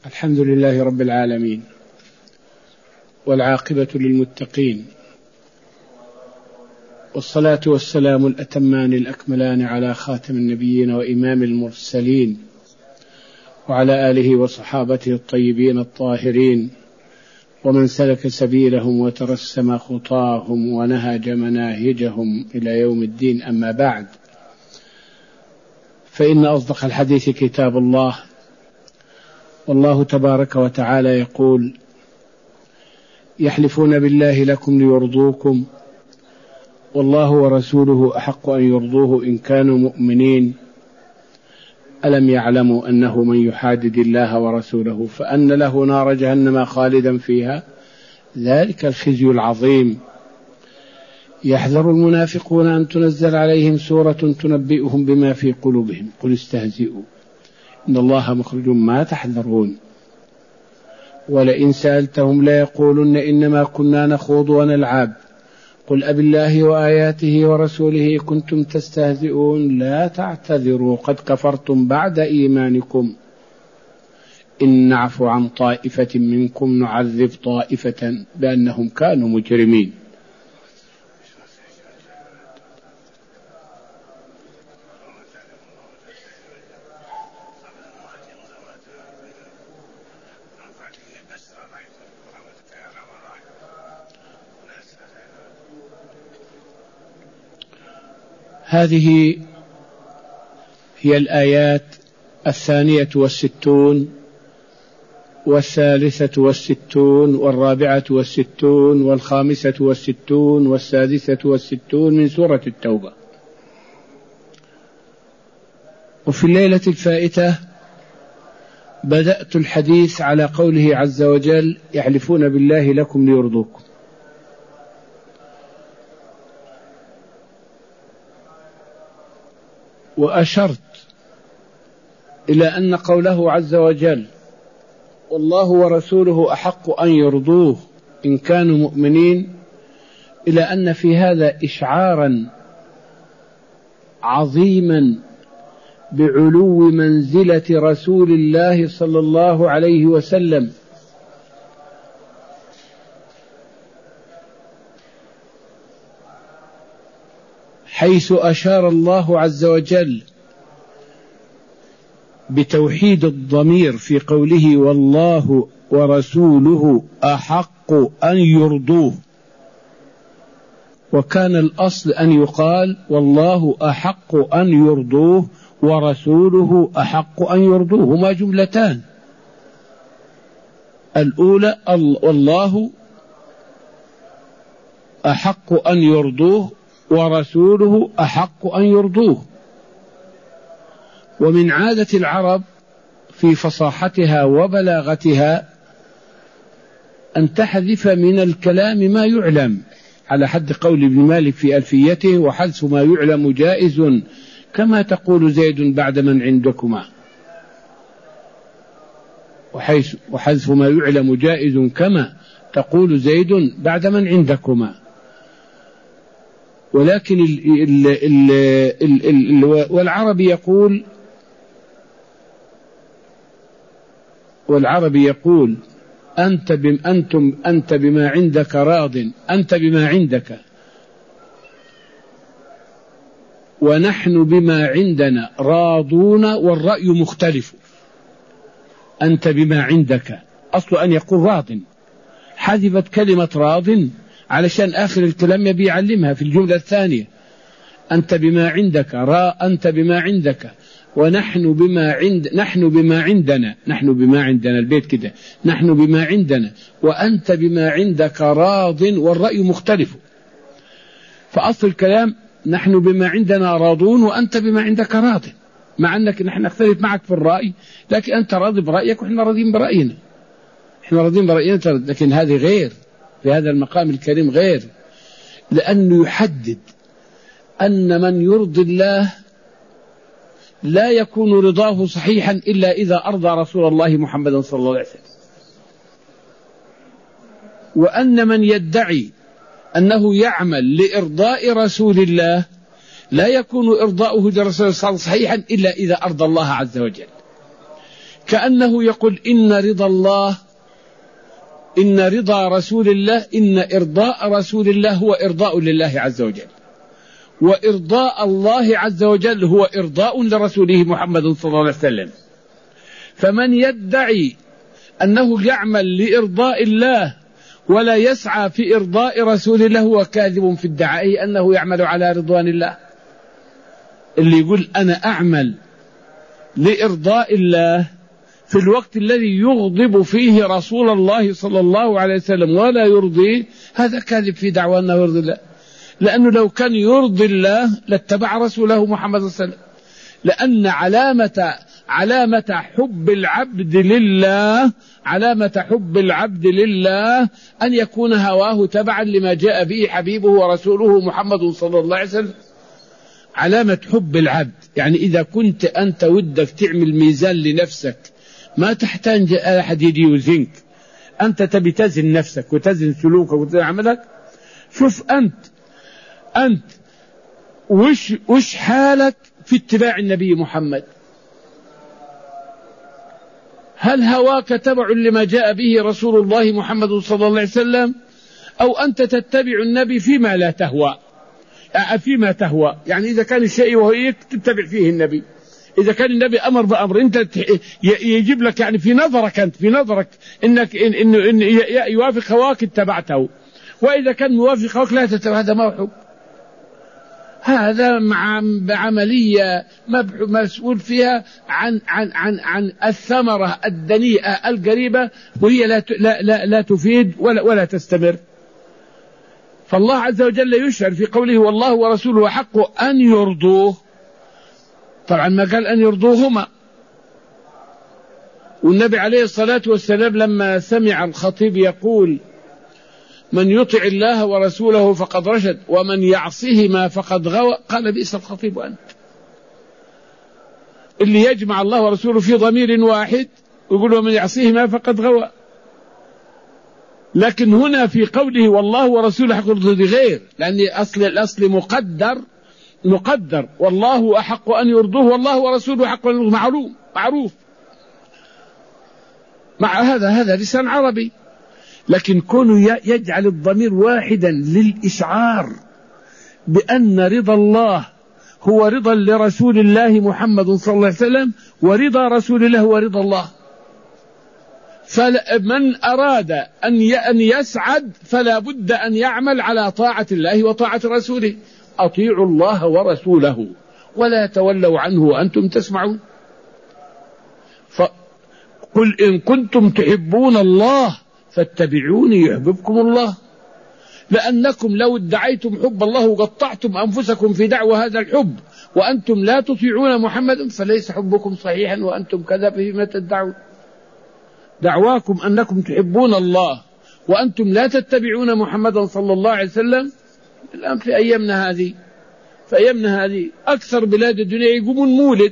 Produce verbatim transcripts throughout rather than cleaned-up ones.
الحمد لله رب العالمين، والعاقبة للمتقين، والصلاة والسلام الأتمان الأكملان على خاتم النبيين وإمام المرسلين، وعلى آله وصحابته الطيبين الطاهرين، ومن سلك سبيلهم وترسم خطاهم ونهج مناهجهم إلى يوم الدين. أما بعد، فإن أصدق الحديث كتاب الله، والله تبارك وتعالى يقول: يحلفون بالله لكم ليرضوكم والله ورسوله أحق أن يرضوه إن كانوا مؤمنين ألم يعلموا أنه من يحادد الله ورسوله فأن له نار جهنم خالدا فيها ذلك الخزي العظيم. يحذر المنافقون أن تنزل عليهم سورة تنبئهم بما في قلوبهم قل استهزئوا إن الله مخرج ما تحذرون ولئن سألتهم ليقولن إنما كنا نخوض ونلعب قل أبالله وآياته ورسوله كنتم تستهزئون لا تعتذروا قد كفرتم بعد إيمانكم إن نعفو عن طائفة منكم نعذب طائفة بأنهم كانوا مجرمين. هذه هي الآيات الثانية والستون والثالثة والستون والرابعة والستون والخامسة والستون والسادسة والستون من سورة التوبة. وفي الليلة الفائتة بدأت الحديث على قوله عز وجل: يحلفون بالله لكم ليرضوكم. وأشرت إلى أن قوله عز وجل والله ورسوله أحق أن يرضوه إن كانوا مؤمنين إلى أن في هذا إشعارا عظيما بعلو منزلة رسول الله صلى الله عليه وسلم، حيث أشار الله عز وجل بتوحيد الضمير في قوله والله ورسوله أحق أن يرضوه، وكان الأصل أن يقال والله أحق أن يرضوه ورسوله أحق أن يرضوه، هما جملتان. الأولى والله أحق أن يرضوه ورسوله أحق أن يرضوه. ومن عادة العرب في فصاحتها وبلاغتها أن تحذف من الكلام ما يعلم، على حد قول ابن مالك في ألفيته: وحذف ما يعلم جائز كما تقول زيد بعد من عندكما. وحذف ما يعلم جائز كما تقول زيد بعد من عندكما. ولكن ال ال ال ال والعربي يقول والعربي يقول أنت بم أنتم أنت بما عندك راض، أنت بما عندك، ونحن بما عندنا راضون والرأي مختلف. أنت بما عندك أصل أن يقول راض، حذفت كلمة راض علشان آخر الكلام يبي يعلمها في الجملة الثانية. أنت بما عندك را أنت بما عندك ونحن بما عند نحن بما عندنا نحن بما عندنا البيت كده نحن بما عندنا وأنت بما عندك راض والرأي مختلف. فأصل الكلام نحن بما عندنا راضون وأنت بما عندك راض، مع أنك نحن نختلف معك في الرأي، لكن أنت راضي برأيك وإحنا راضين برأينا إحنا راضين برأينا لكن هذه غير، في هذا المقام الكريم غير، لأنه يحدد أن من يرضي الله لا يكون رضاه صحيحا إلا إذا أرضى رسول الله محمد صلى الله عليه وسلم، وأن من يدعي أنه يعمل لإرضاء رسول الله لا يكون إرضاؤه لرسول الله صحيحا إلا إذا أرضى الله عز وجل. كأنه يقول إن رضا الله، إن رضا رسول الله، إن إرضاء رسول الله هو إرضاء لله عز وجل، وإرضاء الله عز وجل هو إرضاء لرسوله محمد صلى الله عليه وسلم. فمن يدعي أنه يعمل لإرضاء الله ولا يسعى في إرضاء رسول الله هو كاذب في ادعائه أنه يعمل على رضوان الله. اللي يقول أنا أعمل لإرضاء الله في الوقت الذي يغضب فيه رسول الله صلى الله عليه وسلم ولا يرضيه، هذا كاذب في دعوى أنه يرضي الله، لأنه لو كان يرضي الله لاتبع رسوله محمد صلى الله عليه وسلم. لأن علامة علامة حب العبد لله علامة حب العبد لله أن يكون هواه تبعا لما جاء به حبيبه ورسوله محمد صلى الله عليه وسلم. علامة حب العبد يعني إذا كنت أنت ودك تعمل ميزان لنفسك ما تحتاج أحد يجي يوزنك، أنت تبي تزن نفسك وتزن سلوكك وتزن عملك. شوف أنت أنت وش وش حالك في اتباع النبي محمد؟ هل هواك تبع لما جاء به رسول الله محمد صلى الله عليه وسلم، أو أنت تتبع النبي فيما لا تهوى فيما تهوى؟ يعني إذا كان الشيء وهيك تتبع فيه النبي، إذا كان النبي أمر بأمر أنت يجيب لك يعني في نظرك أنت في نظرك إنك إن إن إن يوافق هواك اتبعته، وإذا كان موافق هواك لا تتبع، هذا ما هو حب. هذا مع عملية مسؤول فيها عن عن عن عن الثمرة الدنيئة القريبة، وهي لا لا لا, لا تفيد ولا ولا تستمر. فالله عز وجل يشعر في قوله والله ورسوله حق أن يرضوه، طبعا ما قال أن يرضوهما. والنبي عليه الصلاة والسلام لما سمع الخطيب يقول من يطع الله ورسوله فقد رشد ومن يعصهما فقد غوى، قال بئس الخطيب أنت. اللي يجمع الله ورسوله في ضمير واحد ويقول ومن يعصهما فقد غوى، لكن هنا في قوله والله ورسوله حق غير، لأن أصل الأصل مقدر مقدر والله أحق أن يرضوه والله ورسوله حق أن يرضوه، معلوم معروف مع هذا هذا لسان عربي، لكن كونه يجعل الضمير واحدا للإشعار بأن رضا الله هو رضا لرسول الله محمد صلى الله عليه وسلم، ورضا رسول الله هو رضا الله. فمن أراد أن يسعد فلا بد أن يعمل على طاعة الله وطاعة رسوله. أطيعوا الله ورسوله ولا تولوا عنه وأنتم تسمعون. فقل إن كنتم تحبون الله فاتبعوني يحببكم الله، لأنكم لو ادعيتم حب الله وقطعتم أنفسكم في دعوى هذا الحب وأنتم لا تطيعون محمدا فليس حبكم صحيحا وأنتم كذا فيما تدعون. دعواكم أنكم تحبون الله وأنتم لا تتبعون محمدا صلى الله عليه وسلم. الآن في أيامنا هذه في أيامنا هذه أكثر بلاد الدنيا يقومون مولد،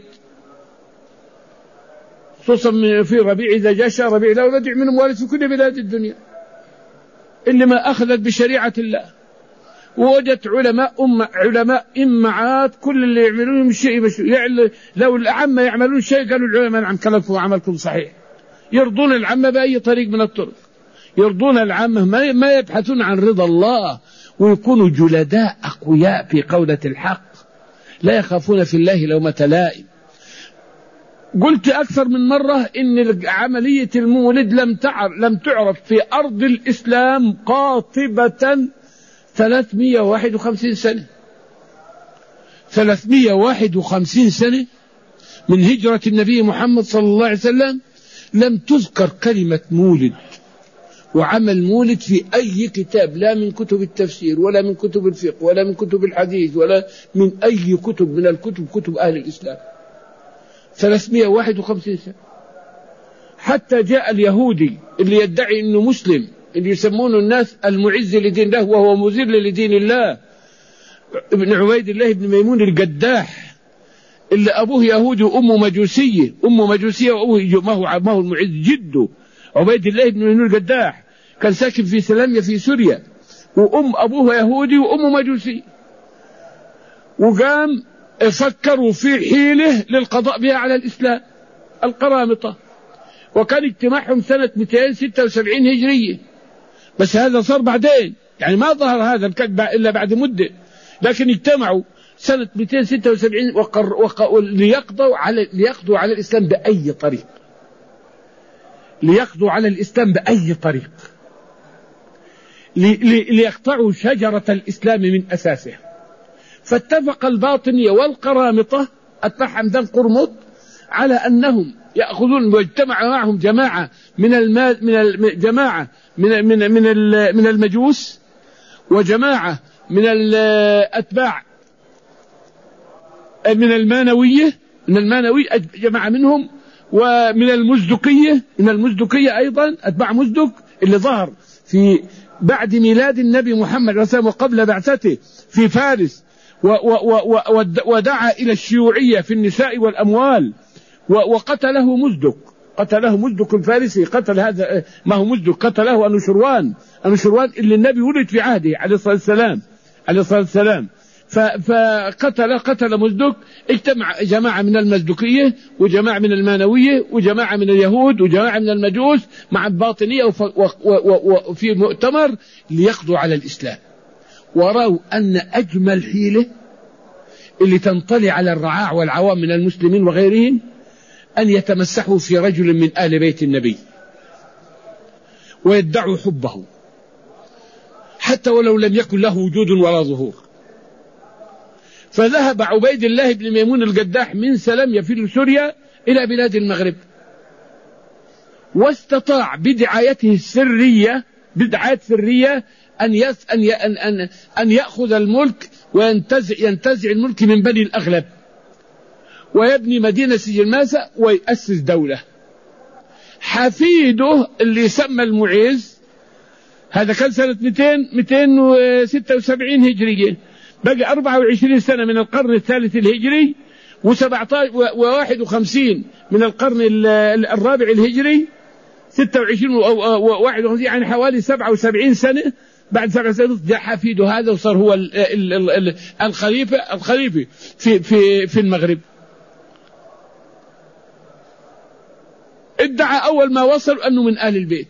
خصوصا في ربيع إذا جاء شهر ربيع لا رجع منهم والد في كل بلاد الدنيا اللي ما أخذت بشريعة الله. ووجدت علماء أم علماء إمعات كل اللي يعملون شيء مشروع، يعني لو العامة يعملون شيء قالوا العلماء نعم كلامكم وعملكم صحيح. يرضون العامة بأي طريق من الطرق، يرضون العامة ما يبحثون عن رضا الله، ويكونوا جلداء أقوياء في قولة الحق لا يخافون في الله لومة لائم. قلت أكثر من مرة إن عملية المولد لم تعرف لم تعرف في أرض الإسلام قاطبة ثلاثمائة وواحد وخمسين سنة ثلاثمائة وواحد وخمسين سنة من هجرة النبي محمد صلى الله عليه وسلم لم تذكر كلمة مولد وعمل مولد في أي كتاب، لا من كتب التفسير ولا من كتب الفقه ولا من كتب الحديث ولا من أي كتب من الكتب كتب أهل الإسلام. ثلاثمائة وواحد وخمسين سنة. حتى جاء اليهودي اللي يدعي أنه مسلم اللي يسمونه الناس المعز لدين الله وهو مذل لدين الله، ابن عبيد الله بن ميمون القداح اللي أبوه يهودي وأمه مجوسية، أمه مجوسية وأبوه ما هو ما هو المعز جده عبيد الله بن ميمون القداح كان ساكن في سلامية في سوريا، وأم أبوه يهودي وأمه مجوسي، وقام فكروا في حيله للقضاء بها على الإسلام القرامطة. وكان اجتماعهم سنة مئتين وستة وسبعين هجرية، بس هذا صار بعدين، يعني ما ظهر هذا الكذب إلا بعد مدة، لكن اجتمعوا سنة مئتين وستة وسبعين وقر وق... ليقضوا على ليقضوا على الإسلام بأي طريق، ليقضوا على الإسلام بأي طريق، لي... لي... ليقطعوا شجرة الإسلام من أساسه. فاتفق الباطنية والقرامطة أتباع حمدان قرمط على أنهم يأخذون، واجتمع معهم جماعة من الما... من الجماعة من من من من المجوس، وجماعة من الأتباع من المانوية، من المانوي جماعة منهم، ومن المزدكية، من المزدكية أيضا أتباع مزدك اللي ظهر في بعد ميلاد النبي محمد رسول وقبل بعثته في فارس، ودعا إلى الشيوعية في النساء والأموال، وقتله مزدك، قتله مزدك الفارسي، قتل هذا ما هو مزدك، قتله أنوشروان، أنوشروان اللي النبي ولد في عهده عليه الصلاة والسلام، عليه الصلاة والسلام. فقتل قتل مزدك. اجتمع جماعة من المزدكية وجماعة من المانوية وجماعة من اليهود وجماعة من المجوس مع الباطنية وفي مؤتمر ليقضوا على الإسلام، ورأوا أن أجمل حيلة اللي تنطلي على الرعاع والعوام من المسلمين وغيرهم أن يتمسحوا في رجل من آل بيت النبي ويدعوا حبه حتى ولو لم يكن له وجود ولا ظهور. فذهب عبيد الله بن ميمون القداح من سلم يفر سوريا إلى بلاد المغرب، واستطاع بدعايته السرية، بدعاية سرية أن يس أن أن أن, أن يأخذ الملك وينتزع ينتزع الملك من بني الأغلب، ويبني مدينة سجلماسة ويأسس دولة. حفيده اللي سمى المعز، هذا كان سنة مئتين وستة وسبعين هجرية، بقى أربعة وعشرين سنة من القرن الثالث الهجري وواحد وخمسين من القرن الرابع الهجري، ستة وعشرين وواحد وخمسين، يعني حوالي سبعة وسبعين سنة. بعد سبع سنوات جاء حفيده هذا وصار هو الخليفة الخليفة في في في المغرب. ادعى أول ما وصل أنه من آل البيت.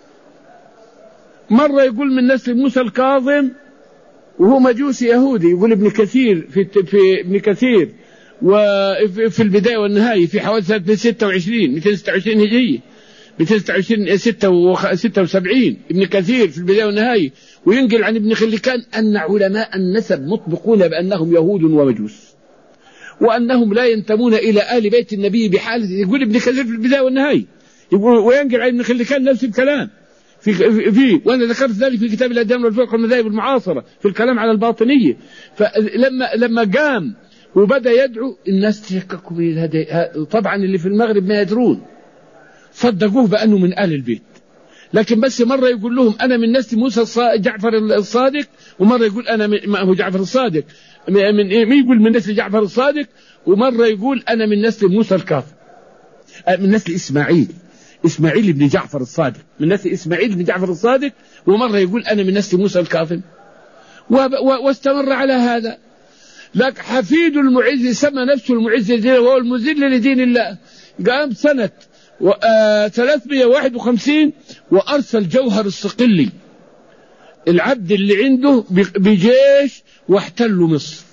مرة يقول من نسل موسى الكاظم وهو مجوسي يهودي، يقول ابن كثير في في ابن كثير وفي البداية والنهاية في حوالي سنة ستة وعشرين مئتين وستة وعشرين هجرية، مئتين وستة وعشرين ستة وسبعين ابن كثير في البداية والنهاية، وينقل عن ابن خلكان أن علماء النسب مطبقون بأنهم يهود ومجوس، وأنهم لا ينتمون إلى آل بيت النبي بحالة. يقول ابن كثير في البداية والنهاية، وينقل عن ابن خلكان نفس الكلام في في وأنا ذكرت ذلك في كتاب الأديان والفقه والمذاهب المعاصرة في الكلام على الباطنية. فلما لما قام وبدأ يدعو الناس تشككوا به، طبعا اللي في المغرب ما يدرون، صدقوه بأنه من آل البيت، لكن بس مرة يقول لهم أنا من نسل موسى جعفر الصادق، ومرة يقول أنا من هو جعفر الصادق من مين يقول من نسل جعفر الصادق، ومرة يقول أنا من نسل موسى الكاظم، من نسل إسماعيل إسماعيل بن جعفر الصادق، من نسل إسماعيل بن جعفر الصادق، ومرة يقول أنا من نسل موسى الكاظم، واستمر على هذا. لك حفيد المعز سمى نفسه المعز لدين وهو المذل لدين الله. قام سنة ثلاثمئة وواحد وخمسين وأرسل جوهر الصقلي العبد اللي عنده بجيش واحتلوا مصر،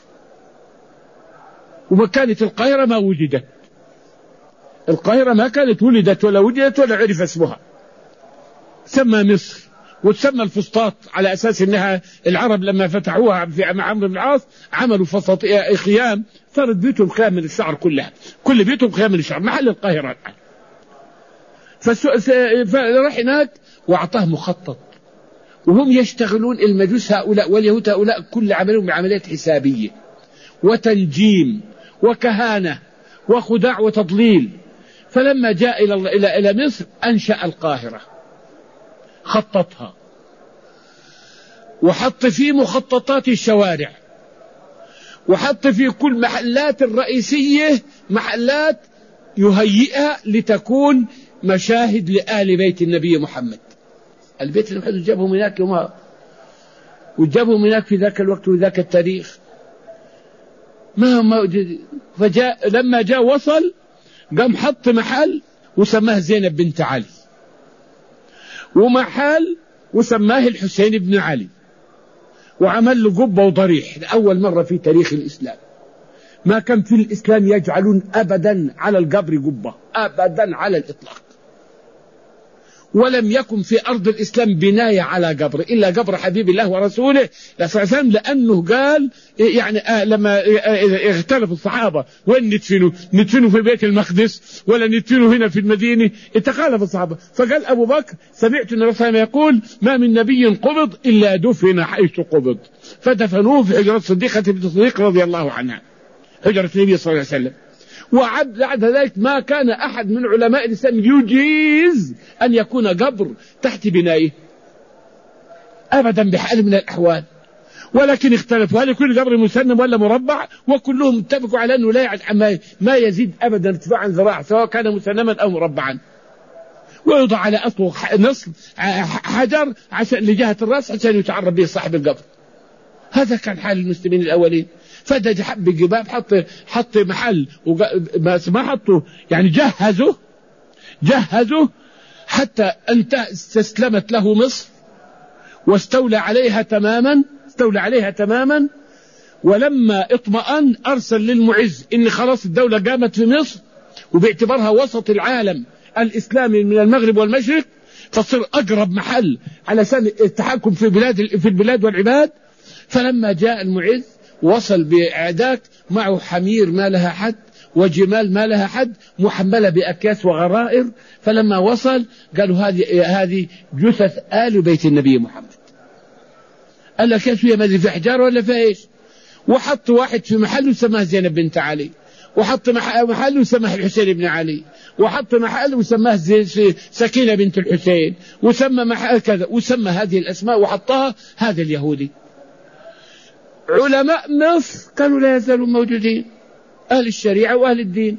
ومكانت القاهرة ما وجدت، القاهرة ما كانت ولدت ولا وجدت ولا عرف اسمها، سمى مصر وتسمى الفسطاط على أساس أنها العرب لما فتحوها في مع عمرو بن العاص عملوا فسطاط خيام، صارت بيوتهم خيام من الشعر كلها، كل بيوتهم خيام من الشعر، محل القاهرة. فراح هناك وأعطاه مخطط، وهم يشتغلون المجوس هؤلاء واليهود هؤلاء كل عملهم بعمليات حسابية وتنجيم وكهانة وخداع وتضليل. فلما جاء إلى إلى إلى مصر أنشأ القاهرة، خططها وحط في مخططات الشوارع، وحط في كل محلات الرئيسية محلات يهيئها لتكون مشاهد لآل بيت النبي محمد. البيت اللي محمد جابهم هناك يومها، وجابهم هناك في ذاك الوقت وذاك التاريخ. ما ما فجاء لما جاء وصل قام حط محل وسماه زينب بنت علي، ومحل وسماه الحسين بن علي، وعمل له قبة وضريح لأول مرة في تاريخ الإسلام. ما كان في الإسلام يجعلون أبدا على القبر قبة أبدا على الإطلاق، ولم يكن في أرض الإسلام بناية على قبر إلا قبر حبيب الله ورسوله صلى الله عليه وسلم، لأنه قال يعني آه لما آه اختلف الصحابة وين ندفنوا، ندفنوا في بيت المقدس ولا ندفنوا هنا في المدينة، اتخالف الصحابة. فقال أبو بكر سمعت النبي صلى الله عليه وسلم يقول ما من نبي قبض إلا دفن حيث قبض، فدفنوه في حجرة صديقة بنت الصديق رضي الله عنها، حجرة النبي صلى الله عليه وسلم. وبعد ذلك ما كان أحد من علماء الإسلام يجيز أن يكون قبر تحت بنائه أبدا بحال من الأحوال، ولكن اختلفوا هل يكون قبر مسنم ولا مربع، وكلهم اتفقوا على أنه لا يعد ما يزيد أبدا ارتفاعا ذراع سواء كان مسنما أو مربعا، ويوضع على أصله نصف حجر عشان لجهة الرأس عشان يتعرف به صاحب القبر. هذا كان حال المسلمين الأولين. فده حب الجباب حط حط محل ما حطه يعني جهزه جهزه حتى أنت استسلمت له مصر واستولى عليها تماما استولى عليها تماما ولما اطمأن أرسل للمعز إن خلاص الدولة قامت في مصر وباعتبارها وسط العالم الإسلامي من المغرب والمشرق، فصير أقرب محل علشان التحكم في بلاد في البلاد والعباد. فلما جاء المعز وصل بإعداد معه حمير ما لها حد وجمال ما لها حد محملة بأكياس وغرائر. فلما وصل قالوا هذه هذه جثث آل بيت النبي محمد. قال لك هي ما في حجار ولا في ايش؟ وحط واحد في محل وسماه زينب بنت علي، وحط محل وسماه الحسين بن علي، وحط محل وسماه سكينة بنت الحسين، وسمى محل كذا وسمى هذه الأسماء وحطها هذا اليهودي. علماء مصر كانوا لا يزالون موجودين، أهل الشريعة وأهل الدين،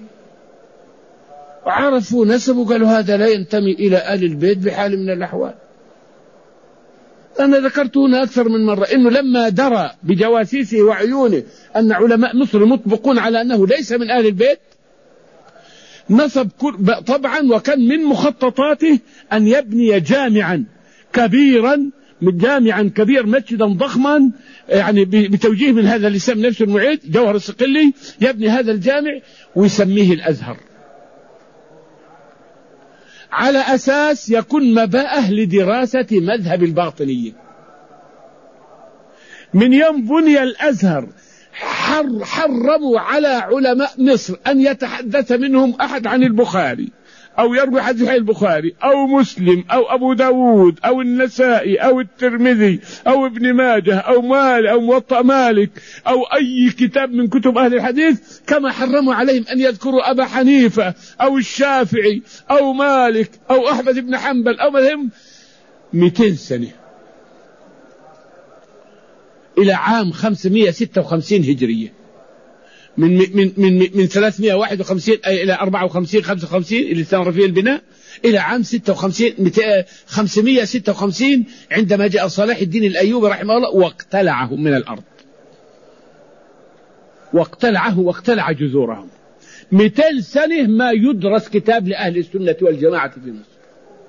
وعرفوا نسبوا قالوا هذا لا ينتمي إلى أهل البيت بحال من الأحوال. أنا ذكرت هنا أكثر من مرة إنه لما درى بجواسيسه وعيونه أن علماء مصر مطبقون على أنه ليس من أهل البيت نصب طبعا، وكان من مخططاته أن يبني جامعا كبيرا جامعا كبير مسجدا ضخما يعني بتوجيه من هذا الإسلام نفسه المعيد جوهر الصقلي، يبني هذا الجامع ويسميه الأزهر على أساس يكون مباءه لدراسة مذهب الباطنية. من يوم بني الأزهر حر حرموا على علماء مصر أن يتحدث منهم أحد عن البخاري أو يروي حديث عن البخاري أو مسلم أو أبو داود أو النسائي أو الترمذي أو ابن ماجه أو مال أو موطأ مالك أو أي كتاب من كتب أهل الحديث، كما حرموا عليهم أن يذكروا أبا حنيفة أو الشافعي أو مالك أو أحمد بن حنبل أو مذهب. مئتين سنة إلى عام خمسمائة وستة وخمسين هجرية، من من من من ثلاثمائة وواحد وخمسين إلى أربعة وخمسين خمسة وخمسين اللي استمر فيه البناء إلى عام ستة وخمسين خمسمائة وستة وخمسين عندما جاء صلاح الدين الأيوبي رحمه الله واقتلعه من الأرض، واقتلعه واقتلع جذورهم. مئتين سنة ما يدرس كتاب لأهل السنة والجماعة في مصر.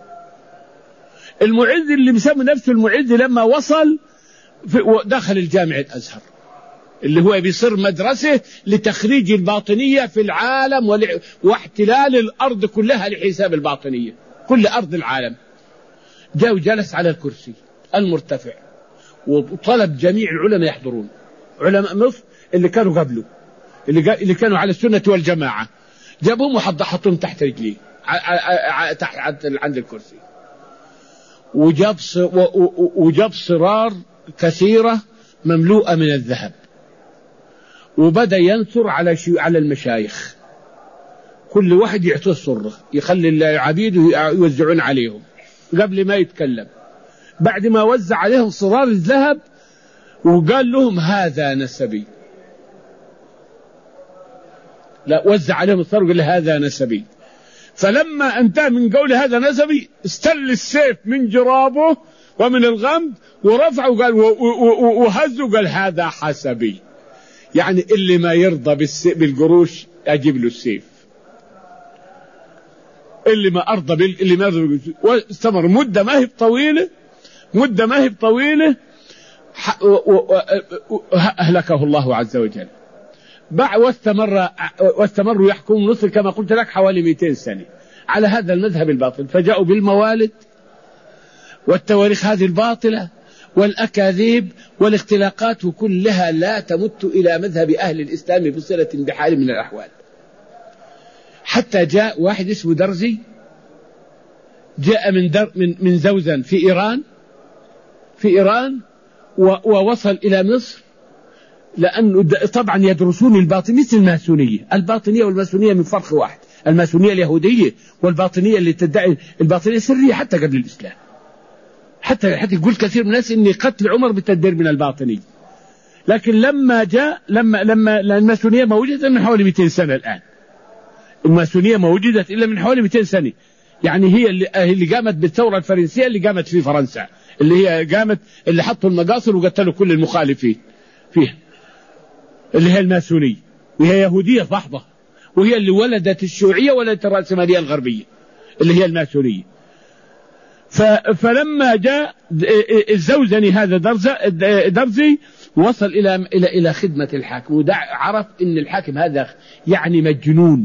المعز اللي بيسمي نفسه المعز لما وصل دخل الجامع الأزهر اللي هو بيصير مدرسة لتخريج الباطنية في العالم واحتلال الأرض كلها لحساب الباطنية، كل أرض العالم. جاء وجلس على الكرسي المرتفع وطلب جميع العلماء يحضرون، علماء مصر اللي كانوا قبله اللي, اللي كانوا على السنة والجماعة، جابهم وحطهم تحت رجليه تحت عند الكرسي، وجاب وجاب صرار كثيرة مملوءة من الذهب، وبدأ ينثر على على المشايخ، كل واحد يعطيه صرة يخلي العبيد يوزعون عليهم قبل ما يتكلم. بعد ما وزع عليهم صرار الذهب وقال لهم هذا نسبي، لا وزع عليهم الصرار وقال هذا نسبي. فلما انتهى من قول هذا نسبي استل السيف من جرابه ومن الغمد ورفعه وقال وهزه وقال هذا حسبي، يعني اللي ما يرضى بالقروش أجيب له السيف. اللي ما أرضى بال... اللي ما أرضى بال... واستمر مدة ما هي طويلة مدة ما هي طويلة ح... و... و... و... أهلكه الله عز وجل. بعد واستمر واستمروا يحكمون مصر كما قلت لك حوالي مئتين سنة على هذا المذهب الباطل، فجاءوا بالموالد والتواريخ هذه الباطلة والأكاذيب والاختلاقات، وكلها لا تمت إلى مذهب أهل الإسلام بصلة بحال من الأحوال. حتى جاء واحد اسمه درزي، جاء من در من من زوزن في إيران في إيران ووصل إلى مصر، لأنه طبعا يدرسون الباطنية مثل الماسونية. الباطنية والماسونية من فرق واحد، الماسونية اليهودية والباطنية اللي تدعي الباطنية سرية حتى قبل الإسلام. حتى حتى يقول كثير من الناس إن قتل عمر بالتدبير من الباطنية، لكن لما جاء لما لما الماسونية ما وجدت من حوالي مئتين سنة الآن. الماسونية ما وجدت إلا من حوالي مئتين سنة، يعني هي اللي, اللي قامت بالثورة الفرنسية اللي قامت في فرنسا، اللي هي قامت اللي حطوا المقاصر وقتلوا كل المخالفين فيها، اللي هي الماسونية، وهي يهودية فحضة، وهي اللي ولدت الشيوعية ولدت الرأسمالية الغربية اللي هي الماسونية. فلما جاء الزوزني هذا درزي وصل إلى إلى إلى خدمة الحاكم، وعرف إن الحاكم هذا يعني مجنون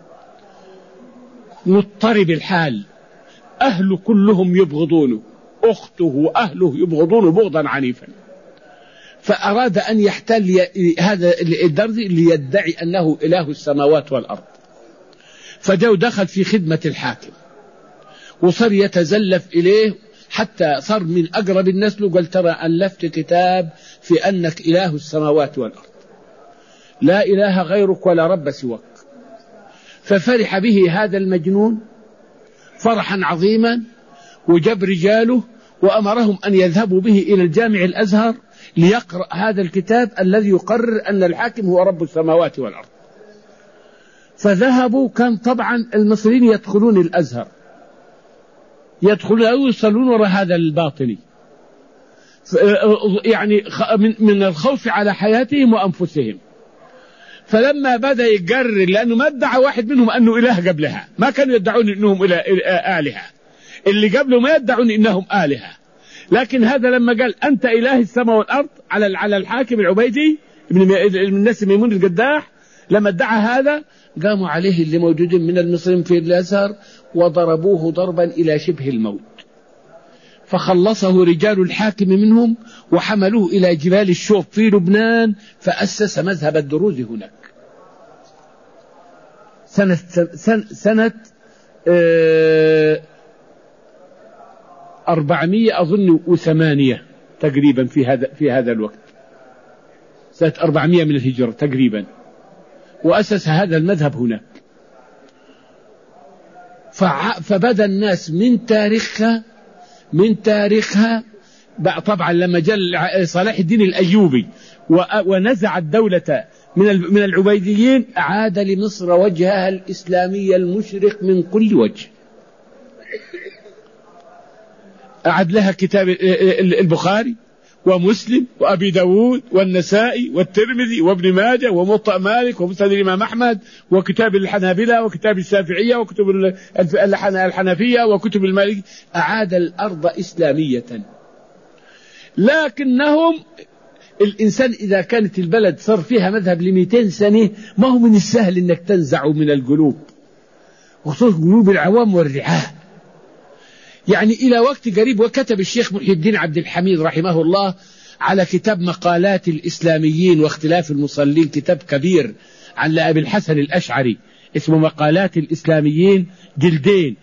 مضطرب الحال، أهله كلهم يبغضونه، أخته وأهله يبغضونه بغضا عنيفا. فأراد أن يحتل هذا الدرزي ليدعي أنه إله السماوات والأرض، فجاء دخل في خدمة الحاكم وصار يتزلف إليه حتى صار من أقرب الناس له. قال ترى ألفت كتاب في أنك إله السماوات والأرض، لا إله غيرك ولا رب سواك. ففرح به هذا المجنون فرحا عظيما، وجاب رجاله وأمرهم أن يذهبوا به إلى الجامع الأزهر ليقرأ هذا الكتاب الذي يقرر أن الحاكم هو رب السماوات والأرض. فذهبوا، كان طبعا المصريين يدخلون الأزهر، يدخلون أو يصلون وراء هذا الباطني، يعني من الخوف على حياتهم وأنفسهم. فلما بدأ يقرر، لأنه ما ادعى واحد منهم أنه إله قبلها، ما كانوا يدعون أنهم آلهة، اللي قبله ما يدعون أنهم آلهة، لكن هذا لما قال أنت إله السماء والأرض على على الحاكم العبيدي من الناس ميمون القداح، لما ادعى هذا قاموا عليه اللي موجودين من المصريين في الأزهر وضربوه ضربا إلى شبه الموت. فخلصه رجال الحاكم منهم وحملوه إلى جبال الشوف في لبنان، فأسس مذهب الدروز هناك سنة سنة, سنة أربعمائة أظن وثمانية تقريبا، في هذا في هذا الوقت سنة أربعمائة من الهجرة تقريبا، وأسس هذا المذهب هناك. فبدأ الناس من تاريخها من تاريخها طبعا لما جاء صلاح الدين الأيوبي ونزع الدولة من من العبيديين، أعاد لمصر وجهها الإسلامي المشرق من كل وجه. أعد لها كتاب البخاري ومسلم وأبي داود والنسائي والترمذي وابن ماجه وموطأ مالك ومسند الإمام أحمد وكتاب الحنابلة وكتاب الشافعية وكتب الحنفية وكتب المالك. أعاد الأرض إسلامية. لكنهم الإنسان إذا كانت البلد صار فيها مذهب لمئتين سنة، ما هو من السهل أنك تنزعه من القلوب، وخصوصا قلوب العوام والرعاة. يعني إلى وقت قريب، وكتب الشيخ محي الدين عبد الحميد رحمه الله على كتاب مقالات الإسلاميين واختلاف المصلين، كتاب كبير عن أبي الحسن الأشعري اسمه مقالات الإسلاميين جلدين،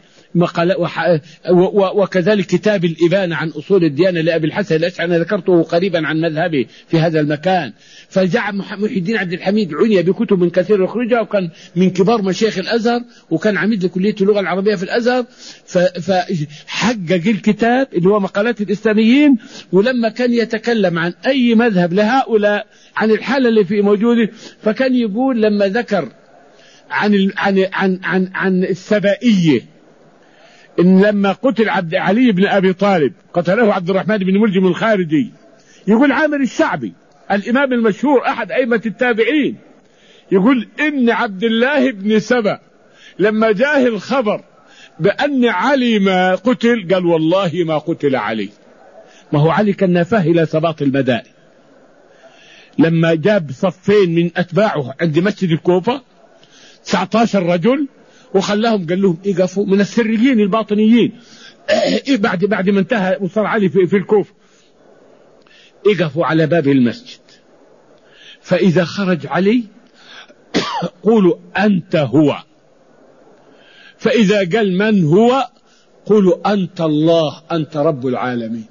وكذلك كتاب الإبانة عن أصول الديانة لأبي الحسن الأشعري، ذكرته قريبا عن مذهبه في هذا المكان. فجاء محي الدين عبد الحميد عني بكتب من كثير يخرجها، وكان من كبار مشايخ الأزهر، وكان عميد لكلية اللغة العربية في الأزهر. فحقق الكتاب اللي هو مقالات الإسلاميين، ولما كان يتكلم عن أي مذهب لهؤلاء عن الحالة اللي في موجودة، فكان يقول لما ذكر عن عن عن عن, عن السبائية، إن لما قتل عبد علي بن أبي طالب قتله عبد الرحمن بن ملجم الخارجي، يقول عامر الشعبي الإمام المشهور أحد أئمة التابعين، يقول إن عبد الله بن سبأ لما جاه الخبر بأن علي ما قتل؟ قال والله ما قتل علي. ما هو علي كان نافاه إلى سباط المدائن، لما جاب صفين من أتباعه عند مسجد الكوفة تسعة عشر رجل وخلاهم قال لهم اقفوا من السريين الباطنيين بعد بعد ما انتهى وصار علي في, في الكوفة، اقفوا على باب المسجد، فإذا خرج علي قولوا أنت هو، فإذا قال من هو قولوا أنت الله، أنت رب العالمين.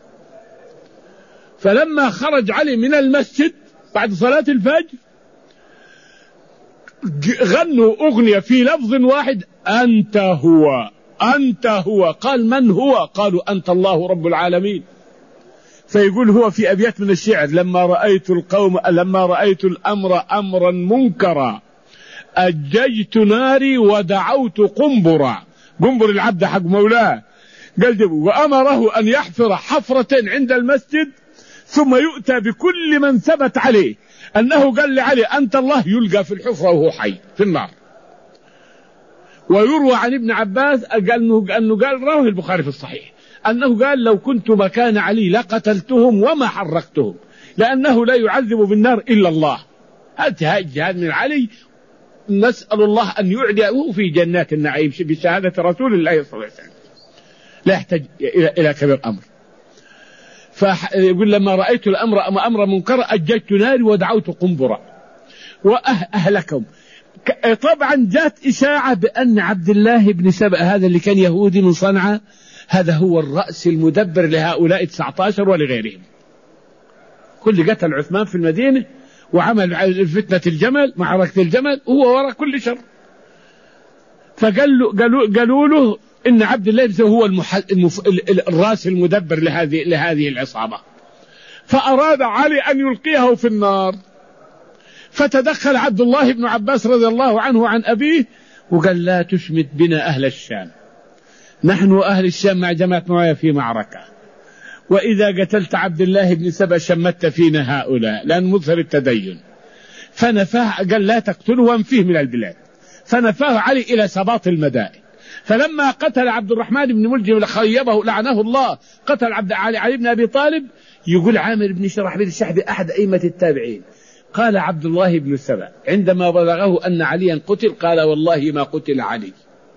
فلما خرج علي من المسجد بعد صلاة الفجر غنوا أغنية في لفظ واحد، أنت هو أنت هو. قال من هو؟ قالوا أنت الله رب العالمين. فيقول هو في أبيات من الشعر: لما رأيت القوم لما رأيت الأمر أمرا منكرا أججت ناري ودعوت قنبرا. قنبر العبد حق مولاه. قال وأمره أن يحفر حفرة عند المسجد ثم يؤتى بكل من ثبت عليه أنه قال لعلي أنت الله، يلقى في الحفرة وهو حي في النار. ويروى عن ابن عباس أنه قال رواه البخاري في الصحيح أنه قال لو كنت مكان علي لقتلتهم وما حرقتهم، لأنه لا يعذب بالنار إلا الله. هذا الجهاد من علي، نسأل الله أن يعليه في جنات النعيم بشهادة رسول الله صلى الله عليه وسلم، لا يحتاج إلى كبير أمر. فيقول لما رأيت الأمر أمر منكر أججت ناري ودعوت قنبرا وأهلكهم. طبعا جاءت إشاعة بأن عبد الله بن سبأ هذا اللي كان يهودي من صنعاء هذا هو الرأس المدبر لهؤلاء تسعة عشر ولغيرهم. كل قتل عثمان في المدينة وعمل فتنة الجمل معركة الجمل هو وراء كل شر. فقالوا قالوا قالوا له إن عبد الله بن هو المح... المف... الرأس المدبر لهذه لهذه العصابة. فأراد علي أن يلقيه في النار، فتدخل عبد الله بن عباس رضي الله عنه وعن أبيه وقال لا تشمت بنا أهل الشام، نحن أهل الشام مع جماعة معاوية في معركة، وإذا قتلت عبد الله بن سبأ شمت فينا هؤلاء لأن مظهر التدين. فنفاه قال لا تقتله وانفيه من البلاد، فنفاه علي إلى سباط المدائن. فلما قتل عبد الرحمن بن ملجم خيبه لعنه الله قتل عبد علي, علي بن أبي طالب، يقول عامر بن شرحبيل الشعبي أحد أئمة التابعين قال عبد الله بن سبأ عندما بلغه أن عليا قتل قال والله ما قتل علي،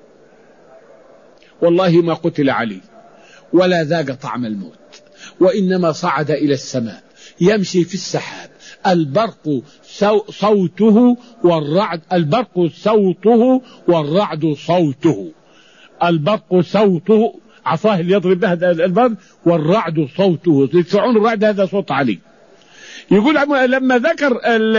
والله ما قتل علي ولا ذاق طعم الموت، وإنما صعد إلى السماء يمشي في السحاب، البرق صوته والرعد البرق صوته والرعد صوته، البرق صوته عصاه اللي يضرب به البرق والرعد صوته، تسمعون الرعد هذا صوت علي. يقول لما ذكر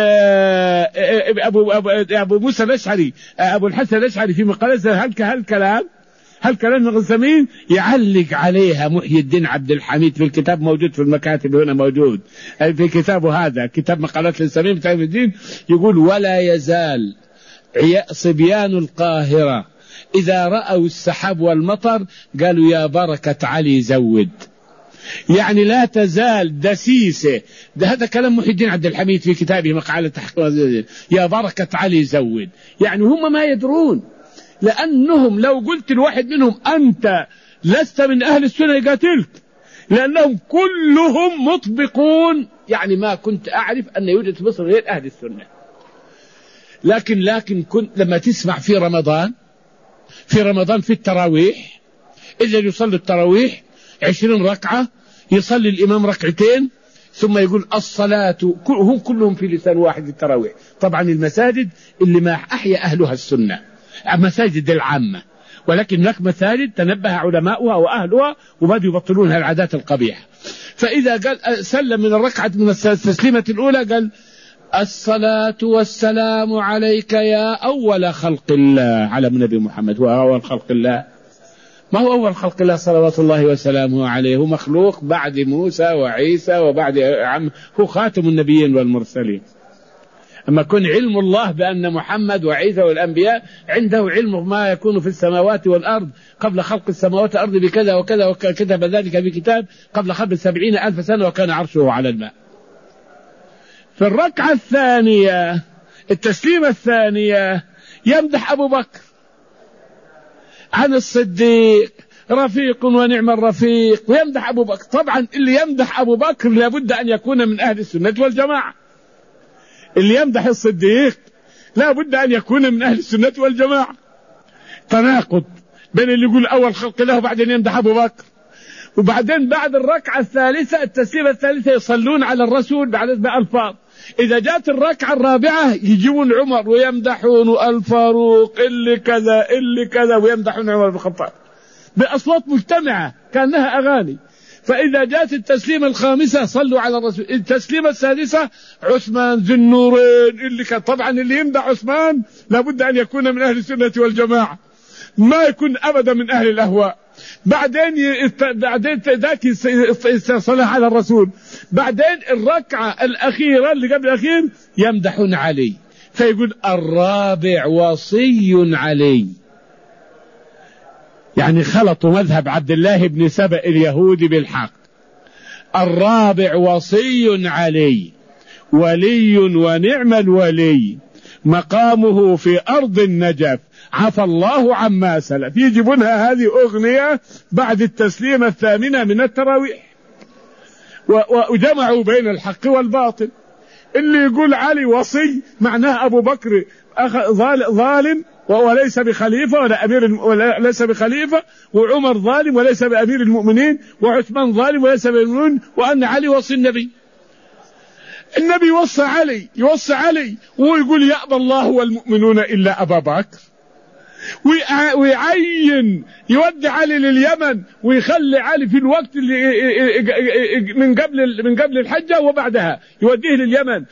أبو, أبو, أبو موسى الأشعري أبو الحسن الأشعري في مقالته هل هالكلام هالكلام الغسمين يعلق عليها محي الدين عبد الحميد في الكتاب موجود في المكاتب هنا موجود في كتابه هذا كتاب مقالات الغسمين بتاع الدين. يقول ولا يزال صبيان القاهرة إذا رأوا السحاب والمطر قالوا يا بركة علي زود، يعني لا تزال دسيسة. ده هذا كلام محي الدين عبد الحميد في كتابه مقالة تحقيق يا بركة علي زود، يعني هم ما يدرون، لأنهم لو قلت الواحد منهم أنت لست من أهل السنة يقاتلك، لأنهم كلهم مطبقون، يعني ما كنت أعرف أن يوجد في مصر غير أهل السنة. لكن لكن كنت لما تسمع في رمضان في رمضان في التراويح إذا يصلي التراويح عشرين ركعة يصلي الإمام ركعتين ثم يقول الصلاة، هم كلهم في لسان واحد التراويح. طبعا المساجد اللي ما أحيا أهلها السنة مساجد العامة، ولكن هناك مساجد تنبه علماؤها وأهلها وبدأوا يبطلون العادات القبيحة. فإذا قال سلم من الركعة من التسليمة الأولى قال الصلاة والسلام عليك يا أول خلق الله، على النبي محمد هو أول خلق الله؟ ما هو أول خلق الله صلوات الله وسلامه عليه، هو مخلوق بعد موسى وعيسى وبعد عم، هو خاتم النبيين والمرسلين. أما كن علم الله بأن محمد وعيسى والأنبياء عنده علم ما يكون في السماوات والأرض قبل خلق السماوات والأرض بكذا وكذا وكتب ذلك في كتاب قبل خلق سبعين ألف سنة وكان عرشه على الماء. في الركعة الثانية التسليمة الثانية يمدح أبو بكر عن الصديق رفيق ونعم الرفيق، ويمدح أبو بكر. طبعا اللي يمدح أبو بكر لابد أن يكون من أهل السنة والجماعة، اللي يمدح الصديق لابد أن يكون من أهل السنة والجماعة. تناقض بين اللي يقول أول خلق له بعدين يمدح أبو بكر، وبعدين بعد الركعة الثالثة التسليمة الثالثة يصلون على الرسول بعد بألفاظ. إذا جاءت الركعة الرابعة يجيبون عمر ويمدحون الفاروق اللي كذا اللي كذا، ويمدحون عمر بن الخطاب بأصوات مجتمعة كأنها أغاني. فإذا جاءت التسليمة الخامسة صلوا على الرسول، التسليمة السادسة عثمان ذو النورين اللي كان. طبعا اللي يمدح عثمان لابد أن يكون من أهل السنة والجماعة، ما يكون أبدا من أهل الأهواء. بعدين بعدين ذاك الصلاة على الرسول. بعدين الركعة الأخيرة اللي قبل الأخير يمدحون علي، فيقول الرابع وصي علي. يعني خلطوا مذهب عبد الله بن سبأ اليهودي بالحق. الرابع وصي علي ولي ونعم الولي، مقامه في أرض النجف عفى الله عما سلف. يجيبونها هذه أغنية بعد التسليمة الثامنة من التراويح، وجمعوا بين الحق والباطل. اللي يقول علي وصي معناه أبو بكر ظالم وليس بخليفة ولا أمير وليس بخليفة، وعمر ظالم وليس بأمير المؤمنين، وعثمان ظالم وليس بأمير المؤمنين، وأن علي وصي النبي. النبي وصى علي، يوصى علي ويقول يأبى الله والمؤمنون إلا أبا بكر، ويعين يودي علي لليمن ويخلي علي في الوقت اللي من قبل من قبل الحجة وبعدها يوديه لليمن،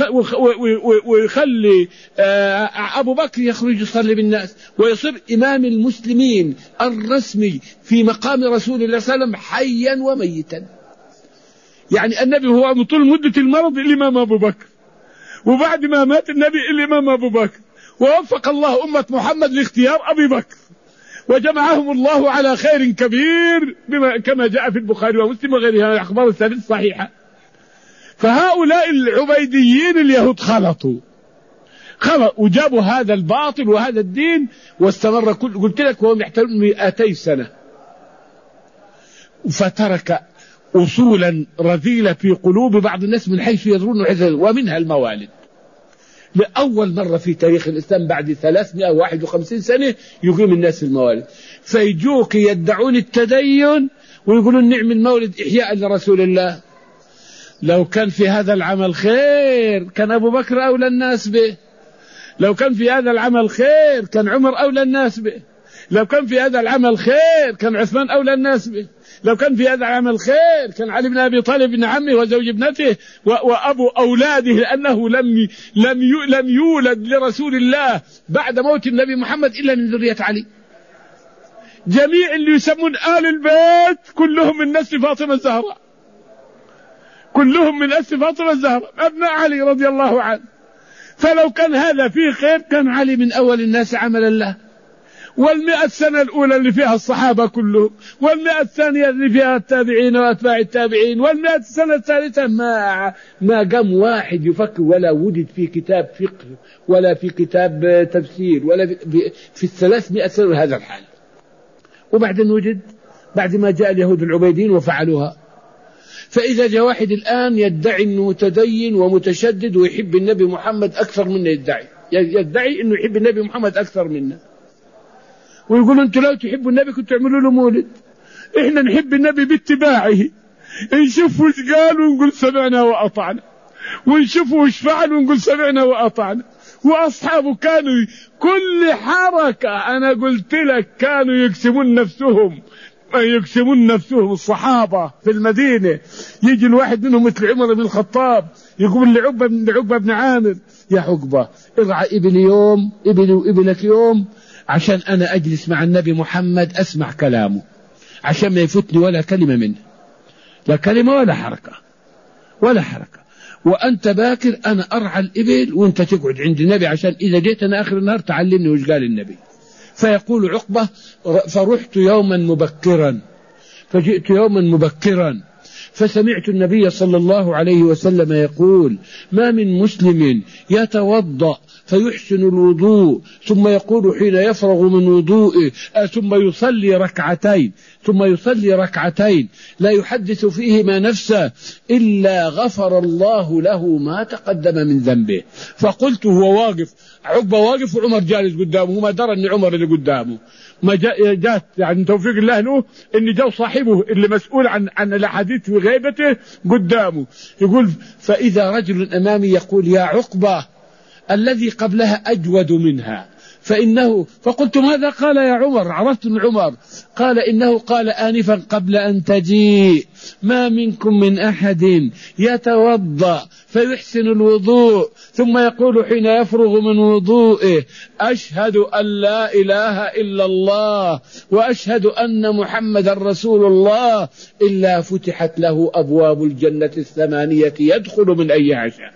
ويخلي أبو بكر يخرج يصلي بالناس ويصير إمام المسلمين الرسمي في مقام رسول الله صلى الله عليه وسلم حيا وميتا. يعني النبي هو طول مدة المرض الإمام أبو بكر، وبعد ما مات النبي الإمام أبو بكر. ووفق الله أمة محمد لاختيار أبي بكر، وجمعهم الله على خير كبير بما كما جاء في البخاري ومسلم وغيرها من الأخبار الثابتة الصحيحة. فهؤلاء العبيديين اليهود خلطوا خلط وجابوا هذا الباطل وهذا الدين، واستمر كل قلت لك وهم يحتلون مئتي سنة، فترك أصولا رذيلة في قلوب بعض الناس من حيث يدرون عزل، ومنها الموالد. لأول مرة في تاريخ الإسلام بعد ثلاثمائة وواحد وخمسين سنة يقيم الناس الموالد. فيجوك يدعون التدين ويقولون نعم المولد إحياء لرسول الله. لو كان في هذا العمل خير كان أبو بكر أولى الناس به، لو كان في هذا العمل خير كان عمر أولى الناس به، لو كان في هذا العمل خير كان عثمان أولى الناس به، لو كان في هذا العمل خير كان علي بن أبي طالب بن عمه وزوج ابنته وأبو أولاده، لأنه لم لم لم يولد لرسول الله بعد موت النبي محمد إلا من ذرية علي. جميع اللي يسمون آل البيت كلهم من نسل فاطمة الزهراء، كلهم من نسل فاطمة الزهراء أبناء علي رضي الله عنه. فلو كان هذا فيه خير كان علي من أول الناس عملا له. والمئة سنة الأولى اللي فيها الصحابة كلهم، والمئة الثانية اللي فيها التابعين وأتباع التابعين، والمئة السنة الثالثة ما ما قام واحد يفكر، ولا وجد في كتاب فقه ولا في كتاب تفسير ولا في, في الثلاثمائة سنة هذا الحال. وبعدين وجد بعد ما جاء اليهود العبيدين وفعلوها. فإذا جاء واحد الآن يدعي أنه متدين ومتشدد ويحب النبي محمد أكثر منا، يدعي يدعي أنه يحب النبي محمد أكثر منا، ويقولوا أنتوا لو تحبوا النبي كنتوا تعملوا له مولد. إحنا نحب النبي باتباعه، نشوف وش قال ونقول سمعنا وأطعنا، ونشوف وش فعل ونقول سمعنا وأطعنا. وأصحابه كانوا كل حركة أنا قلت لك كانوا يقسمون نفسهم يقسمون نفسهم الصحابة في المدينة. يجي الواحد منهم مثل عمر بن الخطاب يقول لعقبة لعقبة بن عامر يا عقبة ارعى إبل يوم إبل وإبلك يوم عشان أنا أجلس مع النبي محمد أسمع كلامه، عشان ما يفوتني ولا كلمة منه، لا كلمة ولا حركة ولا حركة. وأنت باكر أنا أرعى الإبل وأنت تقعد عند النبي، عشان إذا جيت أنا آخر النهار تعلمني وش قال النبي. فيقول عقبة فرحت يوما مبكرا، فجئت يوما مبكرا فسمعت النبي صلى الله عليه وسلم يقول: ما من مسلم يتوضأ فيحسن الوضوء ثم يقول حين يفرغ من وضوئه ثم يصلي ركعتين ثم يصلي ركعتين لا يحدث فيهما نفسه إلا غفر الله له ما تقدم من ذنبه. فقلت هو واقف، عقبة واقف وعمر جالس قدامه، وما درى أن عمر اللي قدامه، ما جاءت يعني توفيق الله له أن جاء صاحبه اللي مسؤول عن عن الأحاديث في غيبته قدامه، يقول: فإذا رجل أمامي يقول: يا عقبة الذي قبلها أجود منها فإنه. فقلت: ماذا قال يا عمر؟ عرفت من عمر. قال: إنه قال آنفا قبل أن تجيء: ما منكم من أحد يتوضأ فيحسن الوضوء ثم يقول حين يفرغ من وضوئه: أشهد أن لا إله إلا الله وأشهد أن محمد رسول الله، إلا فتحت له أبواب الجنة الثمانية يدخل من أيها شاء.